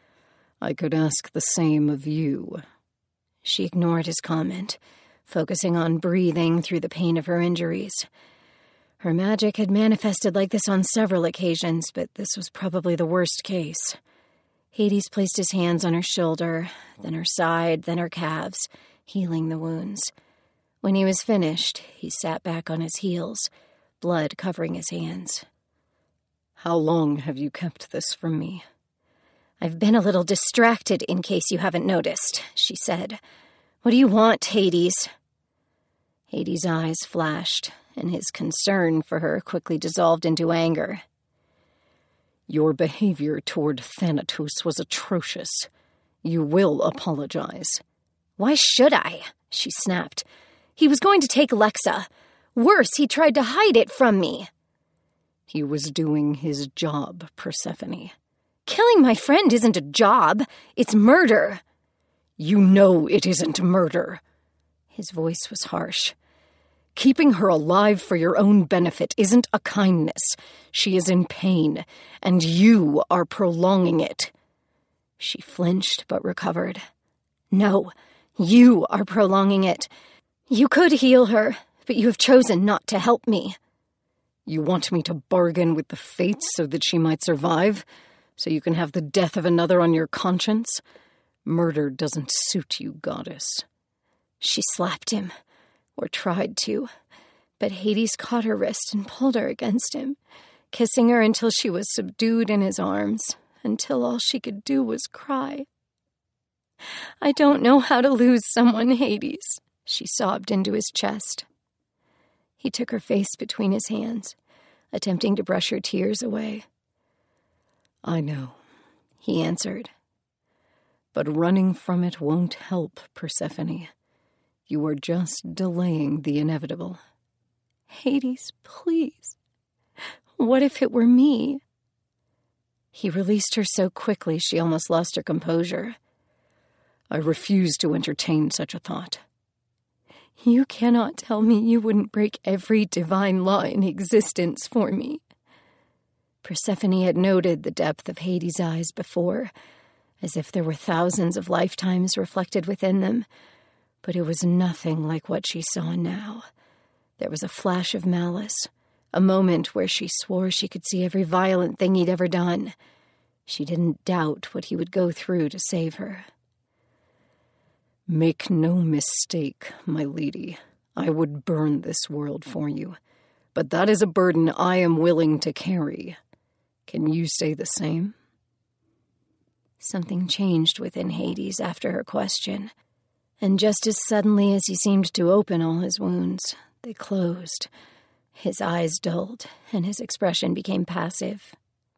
"I could ask the same of you." She ignored his comment, focusing on breathing through the pain of her injuries. Her magic had manifested like this on several occasions, but this was probably the worst case. Hades placed his hands on her shoulder, then her side, then her calves, healing the wounds. When he was finished, he sat back on his heels, blood covering his hands. "How long have you kept this from me?" "I've been a little distracted, in case you haven't noticed," she said. "What do you want, Hades?" Hades' eyes flashed, and his concern for her quickly dissolved into anger. "Your behavior toward Thanatos was atrocious. You will apologize." "Why should I?" she snapped. "He was going to take Lexa. Worse, he tried to hide it from me." "He was doing his job, Persephone." "Killing my friend isn't a job. It's murder." "You know it isn't murder." His voice was harsh. "Keeping her alive for your own benefit isn't a kindness. She is in pain, and you are prolonging it." She flinched but recovered. No, you are prolonging it. You could heal her, but you have chosen not to help me. You want me to bargain with the fates so that she might survive? So you can have the death of another on your conscience? Murder doesn't suit you, goddess. She slapped him, or tried to, but Hades caught her wrist and pulled her against him, kissing her until she was subdued in his arms, until all she could do was cry. I don't know how to lose someone, Hades, she sobbed into his chest. He took her face between his hands, attempting to brush her tears away. I know, he answered. But running from it won't help, Persephone. You are just delaying the inevitable. Hades, please. What if it were me? He released her so quickly she almost lost her composure. I refuse to entertain such a thought. You cannot tell me you wouldn't break every divine law in existence for me. Persephone had noted the depth of Hades' eyes before, as if there were thousands of lifetimes reflected within them, but it was nothing like what she saw now. There was a flash of malice, a moment where she swore she could see every violent thing he'd ever done. She didn't doubt what he would go through to save her. Make no mistake, my lady. I would burn this world for you, but that is a burden I am willing to carry. Can you say the same? Something changed within Hades after her question, and just as suddenly as he seemed to open all his wounds, they closed. His eyes dulled, and his expression became passive.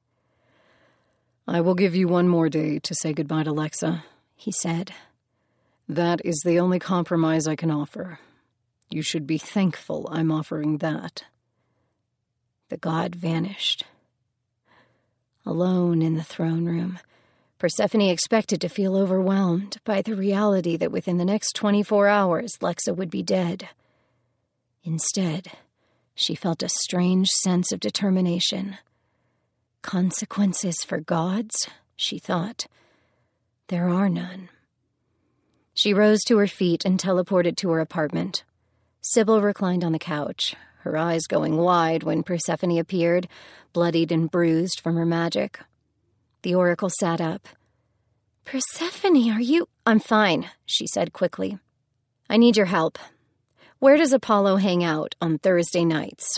I will give you one more day to say goodbye to Lexa, he said. That is the only compromise I can offer. You should be thankful I'm offering that. The god vanished. Alone in the throne room, Persephone expected to feel overwhelmed by the reality that within the next 24 hours, Lexa would be dead. Instead, she felt a strange sense of determination. Consequences for gods, she thought. There are none. She rose to her feet and teleported to her apartment. Sybil reclined on the couch, her eyes going wide when Persephone appeared, bloodied and bruised from her magic. The oracle sat up. Persephone, are you— I'm fine, she said quickly. I need your help. Where does Apollo hang out on Thursday nights?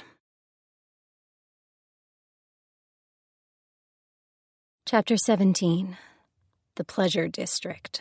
Chapter 17. The Pleasure District.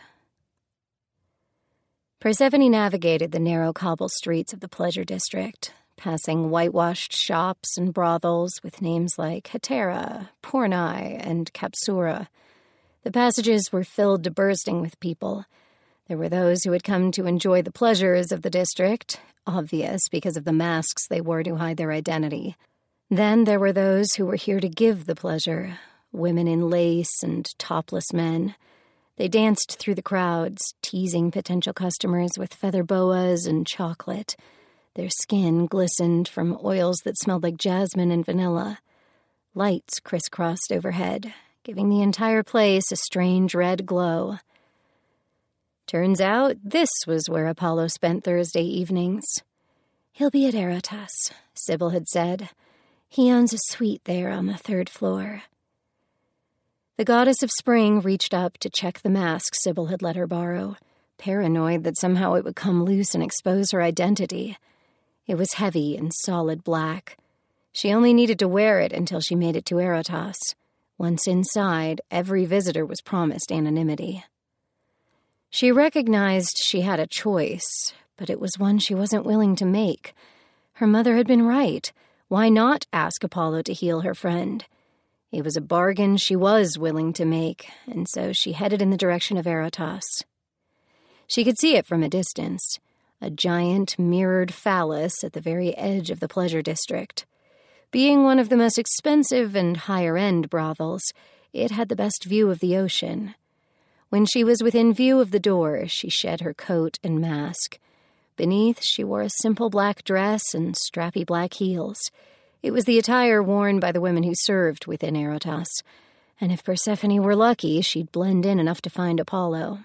Persephone navigated the narrow cobble streets of the Pleasure District, passing whitewashed shops and brothels with names like Hetera, Pornai, and Capsura. The passages were filled to bursting with people. There were those who had come to enjoy the pleasures of the district, obvious because of the masks they wore to hide their identity. Then there were those who were here to give the pleasure, women in lace and topless men. They danced through the crowds, teasing potential customers with feather boas and chocolate. Their skin glistened from oils that smelled like jasmine and vanilla. Lights crisscrossed overhead, giving the entire place a strange red glow. Turns out this was where Apollo spent Thursday evenings. He'll be at Erotas, Sybil had said. He owns a suite there on the 3rd floor. The goddess of spring reached up to check the mask Sybil had let her borrow, paranoid that somehow it would come loose and expose her identity. It was heavy and solid black. She only needed to wear it until she made it to Erotas. Once inside, every visitor was promised anonymity. She recognized she had a choice, but it was one she wasn't willing to make. Her mother had been right. Why not ask Apollo to heal her friend? It was a bargain she was willing to make, and so she headed in the direction of Erotas. She could see it from a distance, a giant mirrored phallus at the very edge of the pleasure district. Being one of the most expensive and higher-end brothels, it had the best view of the ocean. When she was within view of the door, she shed her coat and mask. Beneath, she wore a simple black dress and strappy black heels. It was the attire worn by the women who served within Erotas. and if Persephone were lucky, she'd blend in enough to find Apollo.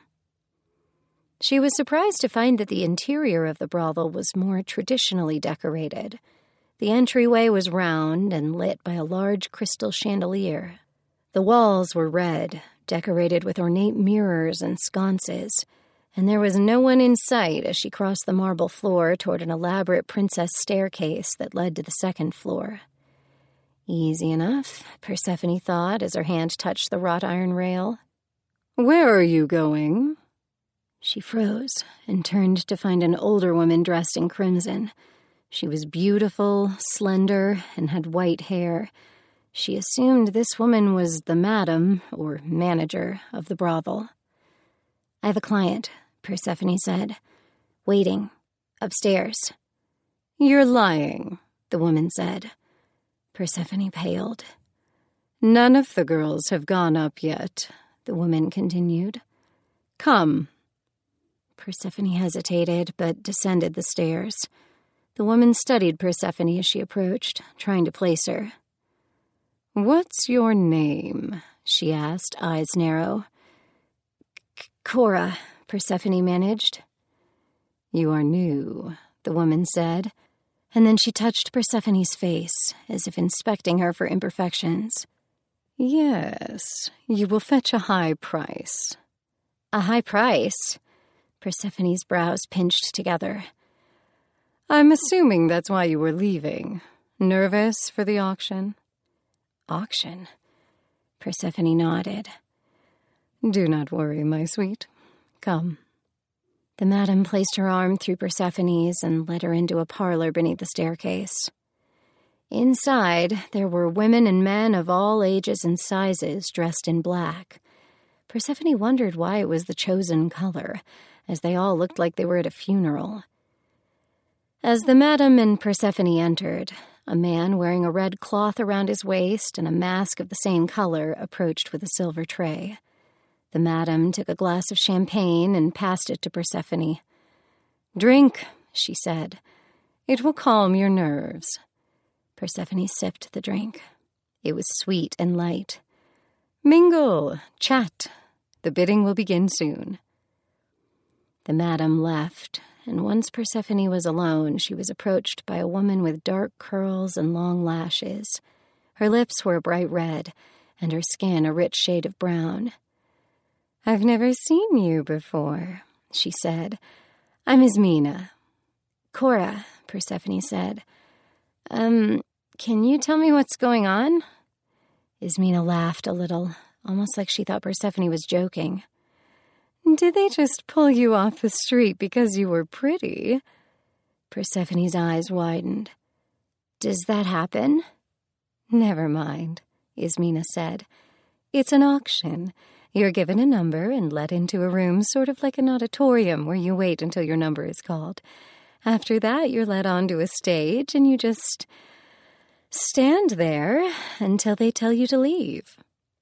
She was surprised to find that the interior of the brothel was more traditionally decorated. The entryway was round and lit by a large crystal chandelier. The walls were red, decorated with ornate mirrors and sconces, and there was no one in sight as she crossed the marble floor toward an elaborate princess staircase that led to the second floor. Easy enough, Persephone thought as her hand touched the wrought iron rail. "Where are you going?" She froze and turned to find an older woman dressed in crimson. She was beautiful, slender, and had white hair. She assumed this woman was the madam, or manager, of the brothel. "I have a client," Persephone said. "Waiting. Upstairs." "You're lying," the woman said. Persephone paled. "None of the girls have gone up yet," the woman continued. "Come." Persephone hesitated, but descended the stairs. The woman studied Persephone as she approached, trying to place her. "What's your name?" she asked, eyes narrow. "Cora," Persephone managed. "You are new," the woman said, and then she touched Persephone's face, as if inspecting her for imperfections. "Yes, you will fetch a high price." "A high price?" Persephone's brows pinched together. "I'm assuming that's why you were leaving. Nervous for the auction?" "Auction?" Persephone nodded. "Do not worry, my sweet. Come." The madam placed her arm through Persephone's and led her into a parlor beneath the staircase. Inside, there were women and men of all ages and sizes dressed in black. Persephone wondered why it was the chosen color, as they all looked like they were at a funeral. As the madam and Persephone entered, a man wearing a red cloth around his waist and a mask of the same color approached with a silver tray. The madam took a glass of champagne and passed it to Persephone. "Drink," she said. "It will calm your nerves." Persephone sipped the drink. It was sweet and light. "Mingle, chat. The bidding will begin soon." The madam left, and once Persephone was alone, she was approached by a woman with dark curls and long lashes. Her lips were a bright red, and her skin a rich shade of brown. "I've never seen you before," she said. "I'm Ismena." "Cora," Persephone said. Can you tell me what's going on?" Ismena laughed a little, almost like she thought Persephone was joking. "Did they just pull you off the street because you were pretty?" Persephone's eyes widened. "Does that happen?" "Never mind," Ismena said. "It's an auction. You're given a number and led into a room sort of like an auditorium where you wait until your number is called. After that, you're led onto a stage and you just stand there until they tell you to leave."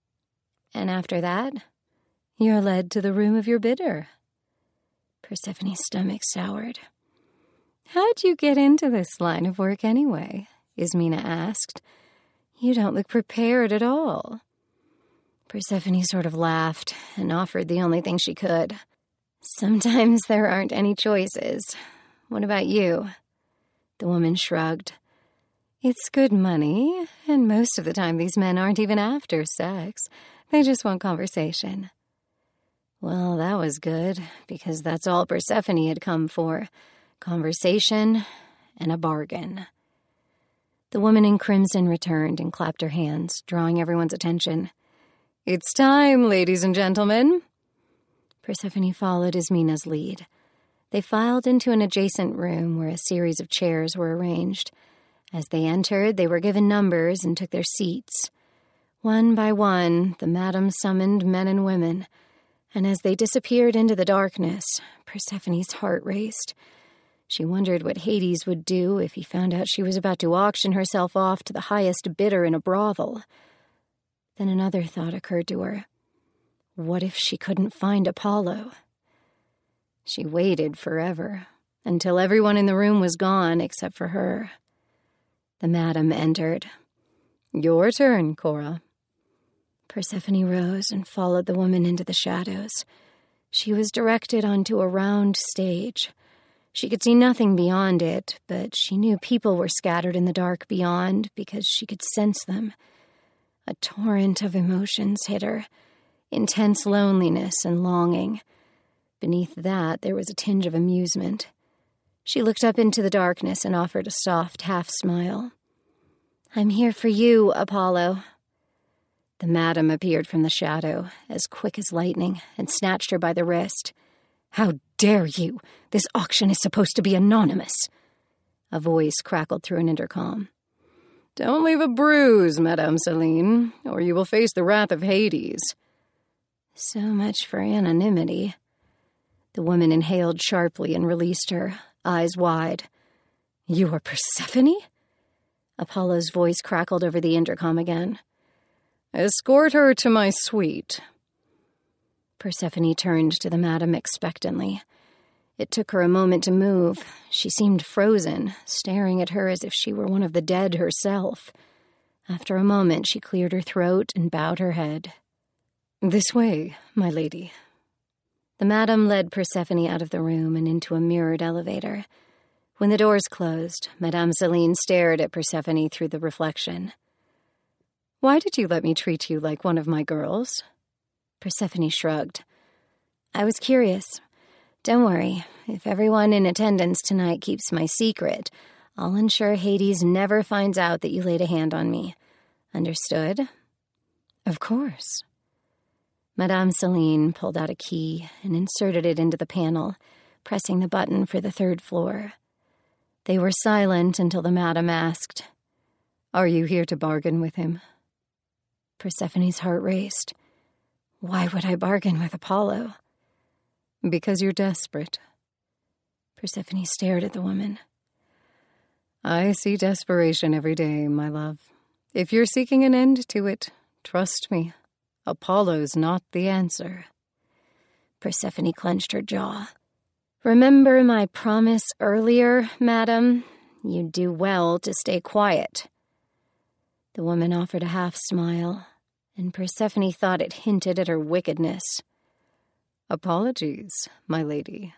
"And after that?" "You're led to the room of your bidder." Persephone's stomach soured. "How'd you get into this line of work anyway?" Ismena asked. "You don't look prepared at all." Persephone sort of laughed and offered the only thing she could. "Sometimes there aren't any choices. What about you?" The woman shrugged. "It's good money, and most of the time these men aren't even after sex. They just want conversation." Well, that was good, because that's all Persephone had come for. Conversation and a bargain. The woman in crimson returned and clapped her hands, drawing everyone's attention. "It's time, ladies and gentlemen." Persephone followed Ismena's lead. They filed into an adjacent room where a series of chairs were arranged. As they entered, they were given numbers and took their seats. One by one, the madam summoned men and women, and as they disappeared into the darkness, Persephone's heart raced. She wondered what Hades would do if he found out she was about to auction herself off to the highest bidder in a brothel. Then another thought occurred to her. What if she couldn't find Apollo? She waited forever, until everyone in the room was gone except for her. The madam entered. "Your turn, Cora." Persephone rose and followed the woman into the shadows. She was directed onto a round stage. She could see nothing beyond it, but she knew people were scattered in the dark beyond because she could sense them. A torrent of emotions hit her, intense loneliness and longing. Beneath that, there was a tinge of amusement. She looked up into the darkness and offered a soft half-smile. "I'm here for you, Apollo." The madam appeared from the shadow, as quick as lightning, and snatched her by the wrist. "How dare you? This auction is supposed to be anonymous." A voice crackled through an intercom. "Don't leave a bruise, Madame Celine, or you will face the wrath of Hades." So much for anonymity. The woman inhaled sharply and released her, eyes wide. "You are Persephone?" Apollo's voice crackled over the intercom again. "Escort her to my suite." Persephone turned to the madam expectantly. It took her a moment to move. She seemed frozen, staring at her as if she were one of the dead herself. After a moment, she cleared her throat and bowed her head. "This way, my lady." The madam led Persephone out of the room and into a mirrored elevator. When the doors closed, Madame Celine stared at Persephone through the reflection. "Why did you let me treat you like one of my girls?" Persephone shrugged. "I was curious. Don't worry. If everyone in attendance tonight keeps my secret, I'll ensure Hades never finds out that you laid a hand on me. Understood?" "Of course." Madame Celine pulled out a key and inserted it into the panel, pressing the button for the third floor. They were silent until the madam asked, "Are you here to bargain with him?" Persephone's heart raced. Why would I bargain with Apollo? "Because you're desperate." Persephone stared at the woman. "I see desperation every day, my love. If you're seeking an end to it, trust me, Apollo's not the answer." Persephone clenched her jaw. "Remember my promise earlier, madam? You'd do well to stay quiet." The woman offered a half-smile, and Persephone thought it hinted at her wickedness. "Apologies, my lady."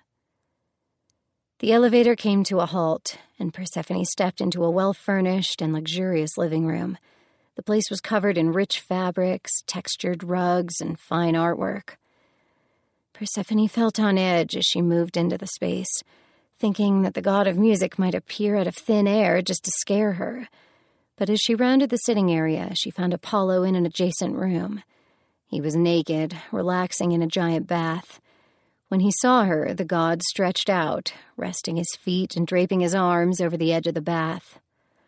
The elevator came to a halt, and Persephone stepped into a well-furnished and luxurious living room. The place was covered in rich fabrics, textured rugs, and fine artwork. Persephone felt on edge as she moved into the space, thinking that the god of music might appear out of thin air just to scare her. But as she rounded the sitting area, she found Apollo in an adjacent room. He was naked, relaxing in a giant bath. When he saw her, the god stretched out, resting his feet and draping his arms over the edge of the bath.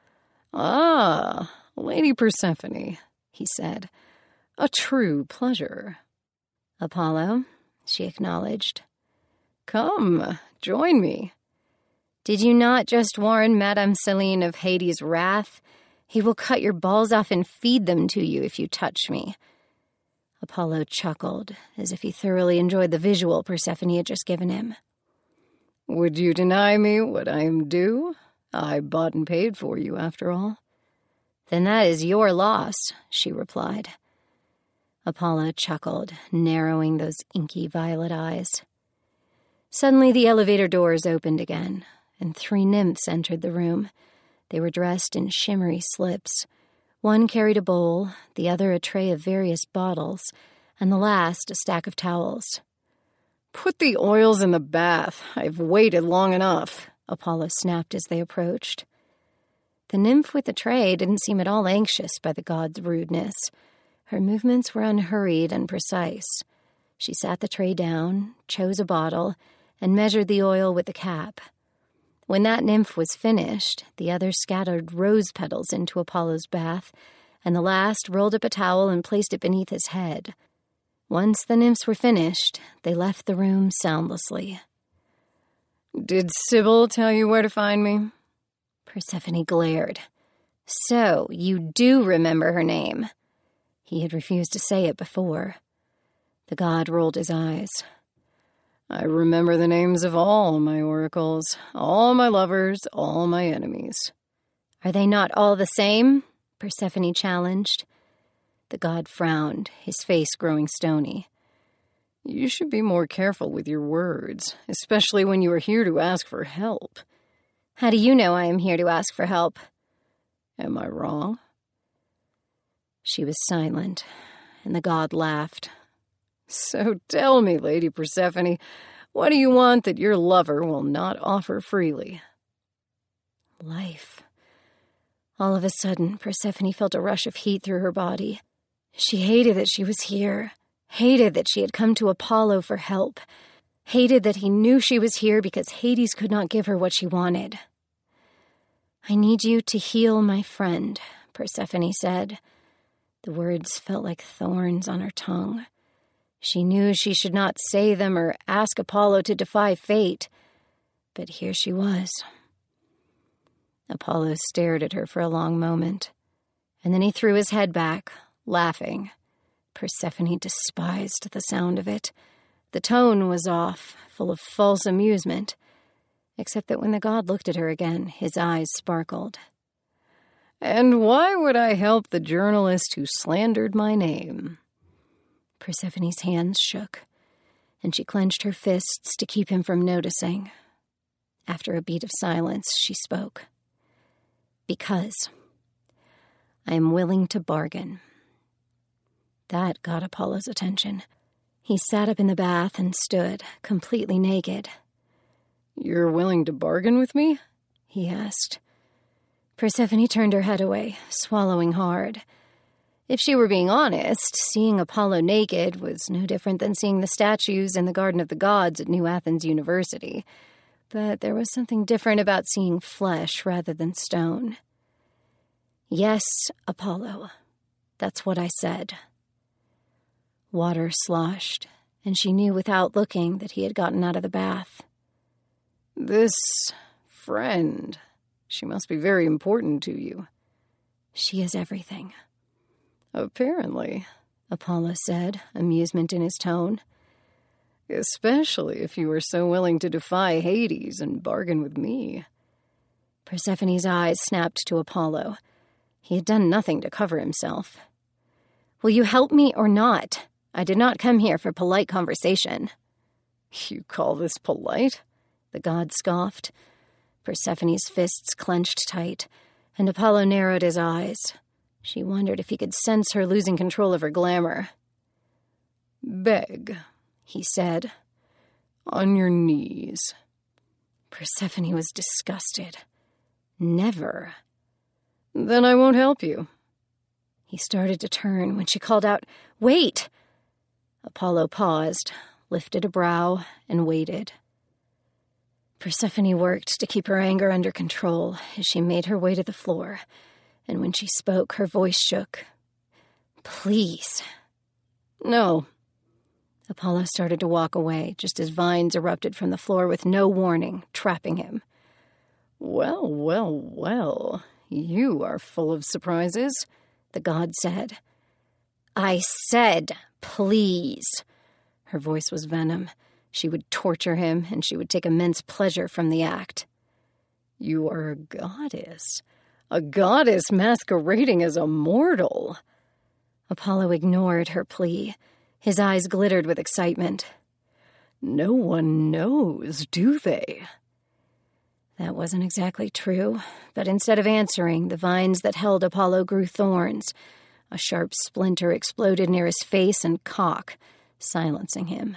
"Ah, Lady Persephone," he said. "A true pleasure." "Apollo," she acknowledged. "Come, join me." "Did you not just warn Madame Celine of Hades' wrath? He will cut your balls off and feed them to you if you touch me." Apollo chuckled, as if he thoroughly enjoyed the visual Persephone had just given him. "Would you deny me what I am due? I bought and paid for you, after all." "Then that is your loss," she replied. Apollo chuckled, narrowing those inky violet eyes. Suddenly the elevator doors opened again, and 3 nymphs entered the room. They were dressed in shimmery slips. One carried a bowl, the other a tray of various bottles, and the last a stack of towels. "Put the oils in the bath. I've waited long enough," Apollo snapped as they approached. The nymph with the tray didn't seem at all anxious by the god's rudeness. Her movements were unhurried and precise. She sat the tray down, chose a bottle, and measured the oil with the cap. When that nymph was finished, the other scattered rose petals into Apollo's bath, and the last rolled up a towel and placed it beneath his head. Once the nymphs were finished, they left the room soundlessly. "Did Sybil tell you where to find me?" Persephone glared. "So, you do remember her name?" He had refused to say it before. The god rolled his eyes. "I remember the names of all my oracles, all my lovers, all my enemies." "Are they not all the same?" Persephone challenged. The god frowned, his face growing stony. You should be more careful with your words, especially when you are here to ask for help. How do you know I am here to ask for help? Am I wrong? She was silent, and the god laughed. So tell me, Lady Persephone, what do you want that your lover will not offer freely? Life. All of a sudden, Persephone felt a rush of heat through her body. She hated that she was here, hated that she had come to Apollo for help, hated that he knew she was here because Hades could not give her what she wanted. I need you to heal my friend, Persephone said. The words felt like thorns on her tongue. She knew she should not say them or ask Apollo to defy fate, but here she was. Apollo stared at her for a long moment, and then he threw his head back, laughing. Persephone despised the sound of it. The tone was off, full of false amusement, except that when the god looked at her again, his eyes sparkled. And why would I help the journalist who slandered my name? Persephone's hands shook, and she clenched her fists to keep him from noticing. After a beat of silence, she spoke. Because I am willing to bargain. That got Apollo's attention. He sat up in the bath and stood, completely naked. You're willing to bargain with me? He asked. Persephone turned her head away, swallowing hard. If she were being honest, seeing Apollo naked was no different than seeing the statues in the Garden of the Gods at New Athens University. But there was something different about seeing flesh rather than stone. Yes, Apollo. That's what I said. Water sloshed, and she knew without looking that he had gotten out of the bath. This friend, she must be very important to you. She is everything. Apparently, Apollo said, amusement in his tone. Especially if you were so willing to defy Hades and bargain with me. Persephone's eyes snapped to Apollo. He had done nothing to cover himself. Will you help me or not? I did not come here for polite conversation. You call this polite? The god scoffed. Persephone's fists clenched tight, and Apollo narrowed his eyes. She wondered if he could sense her losing control of her glamour. Beg, he said. On your knees. Persephone was disgusted. Never. Then I won't help you. He started to turn when she called out, Wait! Apollo paused, lifted a brow, and waited. Persephone worked to keep her anger under control as she made her way to the floor, and when she spoke, her voice shook. Please. No. Apollo started to walk away, just as vines erupted from the floor with no warning, trapping him. Well, well, well, you are full of surprises, the god said. I said, please. Her voice was venom. She would torture him, and she would take immense pleasure from the act. You are a goddess masquerading as a mortal. Apollo ignored her plea. His eyes glittered with excitement. No one knows, do they? That wasn't exactly true, but instead of answering, the vines that held Apollo grew thorns. A sharp splinter exploded near his face and cock, silencing him.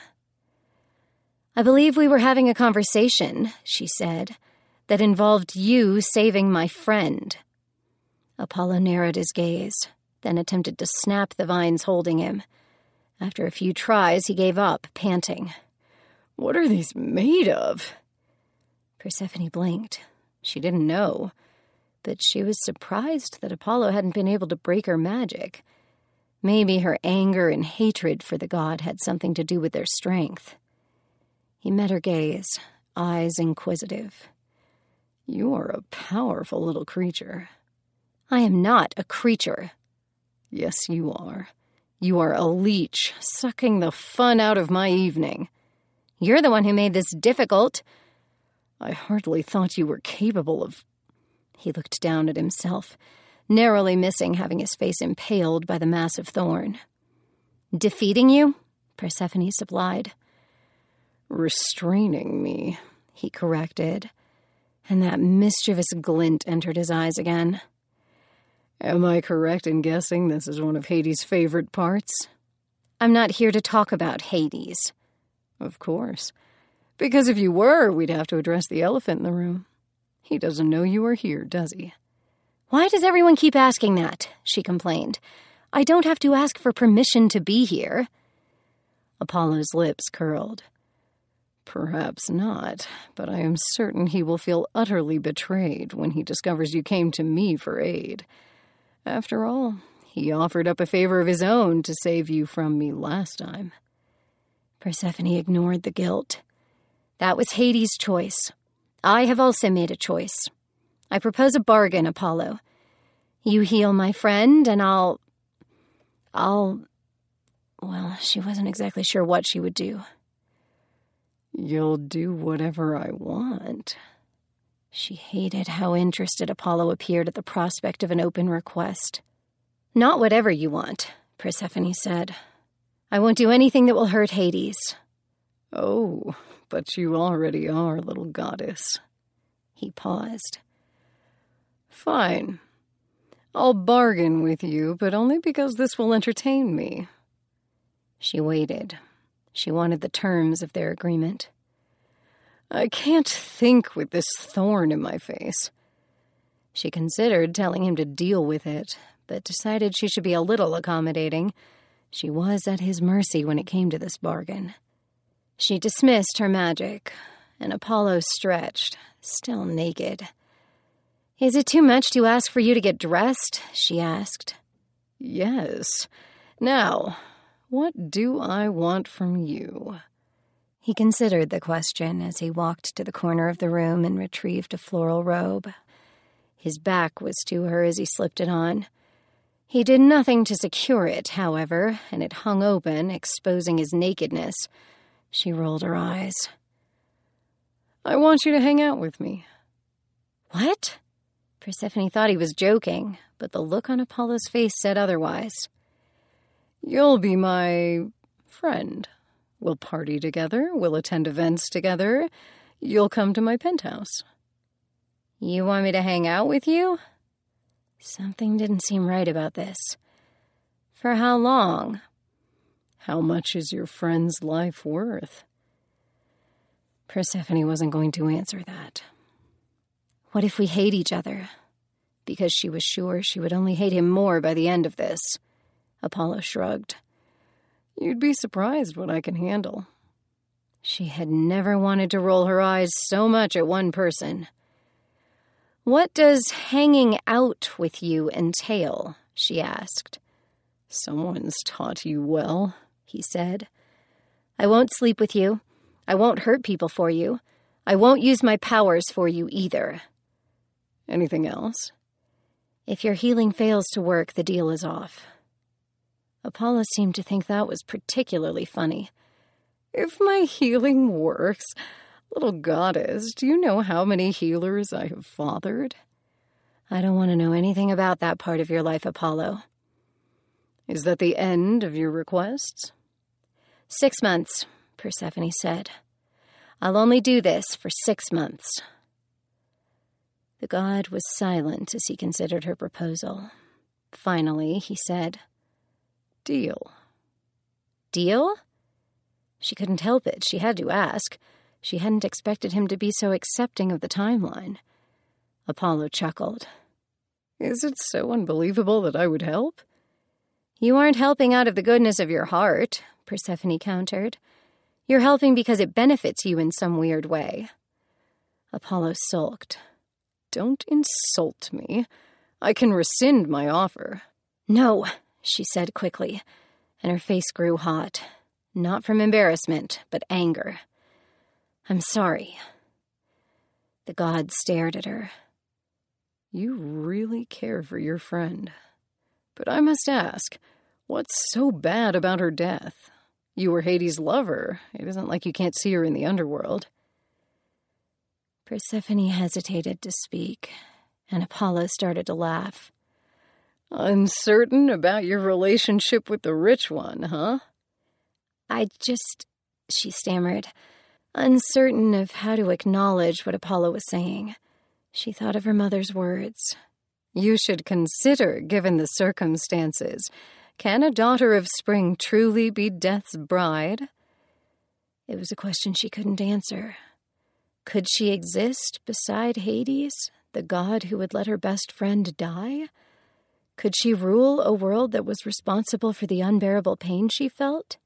I believe we were having a conversation, she said, that involved you saving my friend. Apollo narrowed his gaze, then attempted to snap the vines holding him. After a few tries, he gave up, panting. What are these made of? Persephone blinked. She didn't know, but she was surprised that Apollo hadn't been able to break her magic. Maybe her anger and hatred for the god had something to do with their strength. He met her gaze, eyes inquisitive. You are a powerful little creature. I am not a creature. Yes, you are. You are a leech, sucking the fun out of my evening. You're the one who made this difficult. I hardly thought you were capable of... He looked down at himself. narrowly missing having his face impaled by the massive thorn. "Defeating you?" Persephone supplied. "Restraining me," he corrected, and that mischievous glint entered his eyes again. "Am I correct in guessing this is one of Hades' favorite parts?" "I'm not here to talk about Hades." "Of course. Because if you were, we'd have to address the elephant in the room. He doesn't know you are here, does he?" "Why does everyone keep asking that?" she complained. "I don't have to ask for permission to be here." Apollo's lips curled. "Perhaps not, but I am certain he will feel utterly betrayed when he discovers you came to me for aid. After all, he offered up a favor of his own to save you from me last time." Persephone ignored the guilt. "That was Hades' choice. I have also made a choice. I propose a bargain, Apollo. You heal my friend, and I'll... Well, she wasn't exactly sure what she would do. "You'll do whatever I want." She hated how interested Apollo appeared at the prospect of an open request. "Not whatever you want," Persephone said. "I won't do anything that will hurt Hades." "Oh, but you already are, little goddess." He paused. "Fine. I'll bargain with you, but only because this will entertain me." She waited. She wanted the terms of their agreement. "I can't think with this thorn in my face." She considered telling him to deal with it, but decided she should be a little accommodating. She was at his mercy when it came to this bargain. She dismissed her magic, and Apollo stretched, still naked. "Is it too much to ask for you to get dressed?" she asked. "Yes. Now, what do I want from you?" He considered the question as he walked to the corner of the room and retrieved a floral robe. His back was to her as he slipped it on. He did nothing to secure it, however, and it hung open, exposing his nakedness. She rolled her eyes. "I want you to hang out with me." "What?" Persephone thought he was joking, but the look on Apollo's face said otherwise. "You'll be my friend. We'll party together. We'll attend events together. You'll come to my penthouse." "You want me to hang out with you?" Something didn't seem right about this. "For how long?" "How much is your friend's life worth?" Persephone wasn't going to answer that. What if we hate each other? Because she was sure she would only hate him more by the end of this. Apollo shrugged. "You'd be surprised what I can handle." She had never wanted to roll her eyes so much at one person. "What does hanging out with you entail?" she asked. "Someone's taught you well," he said. "I won't sleep with you. I won't hurt people for you. I won't use my powers for you either." "Anything else?" "If your healing fails to work, the deal is off." Apollo seemed to think that was particularly funny. "If my healing works? Little goddess, do you know how many healers I have fathered?" "I don't want to know anything about that part of your life, Apollo." "Is that the end of your requests?" 6 months, Persephone said. "I'll only do this for 6 months." The god was silent as he considered her proposal. Finally, he said, "Deal." "Deal?" She couldn't help it. She had to ask. She hadn't expected him to be so accepting of the timeline. Apollo chuckled. "Is it so unbelievable that I would help?" "You aren't helping out of the goodness of your heart," Persephone countered. "You're helping because it benefits you in some weird way." Apollo sulked. "Don't insult me. I can rescind my offer." "No," she said quickly, and her face grew hot. Not from embarrassment, but anger. "I'm sorry." The god stared at her. "You really care for your friend. But I must ask, what's so bad about her death? You were Hades' lover. It isn't like you can't see her in the underworld." Persephone hesitated to speak, and Apollo started to laugh. Uncertain about your relationship with the rich one, huh? She stammered, uncertain of how to acknowledge what Apollo was saying. She thought of her mother's words. You should consider, given the circumstances. Can a daughter of spring truly be Death's bride? It was a question she couldn't answer. Could she exist beside Hades, the god who would let her best friend die? Could she rule a world that was responsible for the unbearable pain she felt?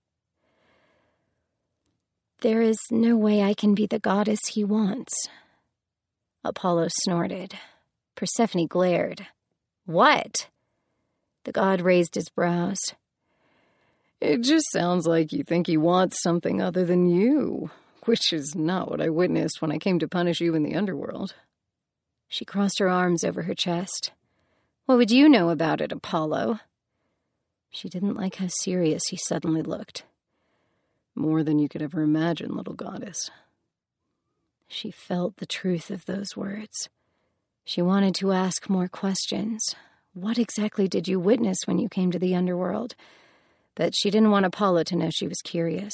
There is no way I can be the goddess he wants. Apollo snorted. Persephone glared. What? The god raised his brows. It just sounds like you think he wants something other than you, which is not what I witnessed when I came to punish you in the underworld. She crossed her arms over her chest. What would you know about it, Apollo? She didn't like how serious he suddenly looked. More than you could ever imagine, little goddess. She felt the truth of those words. She wanted to ask more questions. What exactly did you witness when you came to the underworld? But she didn't want Apollo to know she was curious.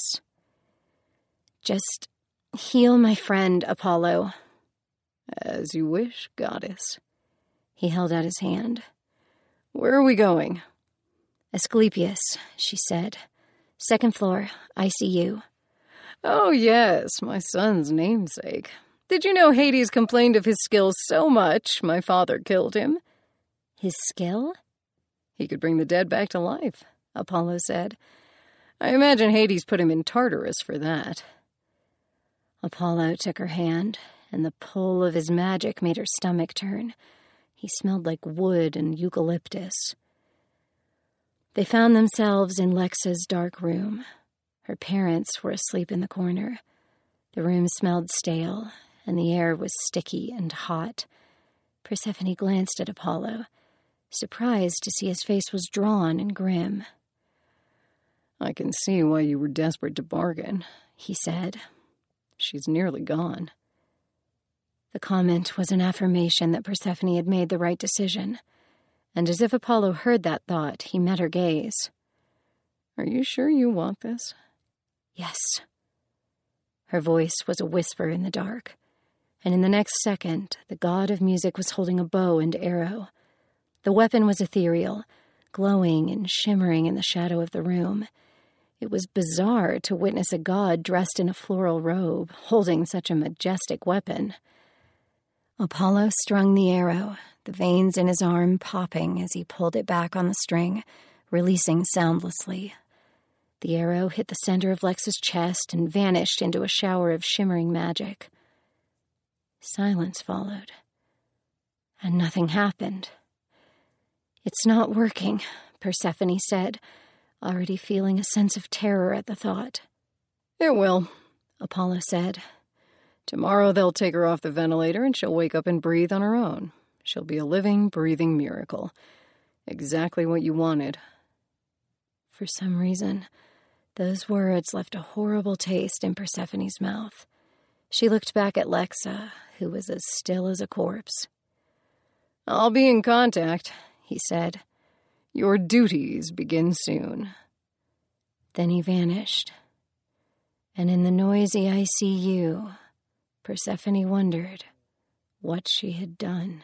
Just heal my friend, Apollo. As you wish, goddess. He held out his hand. Where are we going? Asclepius, she said. 2nd floor, ICU. Oh, yes, my son's namesake. Did you know Hades complained of his skill so much my father killed him? His skill? He could bring the dead back to life, Apollo said. I imagine Hades put him in Tartarus for that. Apollo took her hand, and the pull of his magic made her stomach turn. He smelled like wood and eucalyptus. They found themselves in Lexa's dark room. Her parents were asleep in the corner. The room smelled stale, and the air was sticky and hot. Persephone glanced at Apollo, surprised to see his face was drawn and grim. I can see why you were desperate to bargain, he said. She's nearly gone. The comment was an affirmation that Persephone had made the right decision, and as if Apollo heard that thought, he met her gaze. Are you sure you want this? Yes. Her voice was a whisper in the dark, and in the next second, the god of music was holding a bow and arrow. The weapon was ethereal, glowing and shimmering in the shadow of the room. It was bizarre to witness a god dressed in a floral robe, holding such a majestic weapon. Apollo strung the arrow, the veins in his arm popping as he pulled it back on the string, releasing soundlessly. The arrow hit the center of Lexa's chest and vanished into a shower of shimmering magic. Silence followed, and nothing happened. It's not working, Persephone said, already feeling a sense of terror at the thought. It will, Apollo said. Tomorrow they'll take her off the ventilator and she'll wake up and breathe on her own. She'll be a living, breathing miracle. Exactly what you wanted. For some reason, those words left a horrible taste in Persephone's mouth. She looked back at Lexa, who was as still as a corpse. I'll be in contact, he said. Your duties begin soon. Then he vanished. And in the noisy ICU, Persephone wondered what she had done.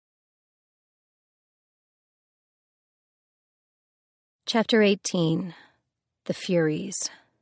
Chapter 18. The Furies.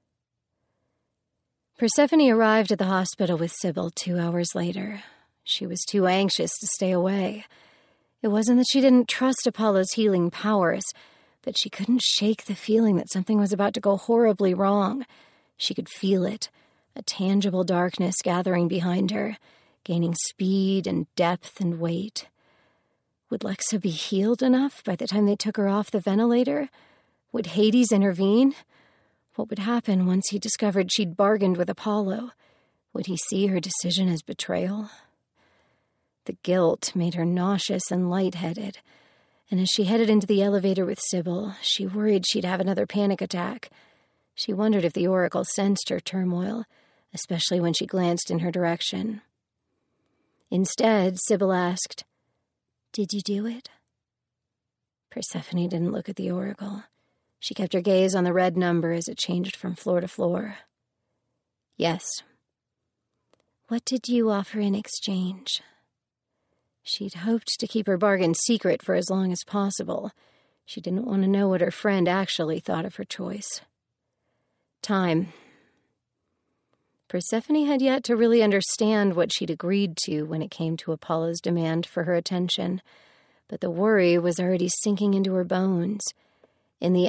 Persephone arrived at the hospital with Sybil 2 hours later. She was too anxious to stay away. It wasn't that she didn't trust Apollo's healing powers, but she couldn't shake the feeling that something was about to go horribly wrong. She could feel it, a tangible darkness gathering behind her, gaining speed and depth and weight. Would Lexa be healed enough by the time they took her off the ventilator? Would Hades intervene? What would happen once he discovered she'd bargained with Apollo? Would he see her decision as betrayal? The guilt made her nauseous and lightheaded, and as she headed into the elevator with Sybil, she worried she'd have another panic attack. She wondered if the Oracle sensed her turmoil, especially when she glanced in her direction. Instead, Sybil asked, "Did you do it?" Persephone didn't look at the oracle. She kept her gaze on the red number as it changed from floor to floor. Yes. What did you offer in exchange? She'd hoped to keep her bargain secret for as long as possible. She didn't want to know what her friend actually thought of her choice. Time. Persephone had yet to really understand what she'd agreed to when it came to Apollo's demand for her attention, but the worry was already sinking into her bones. In the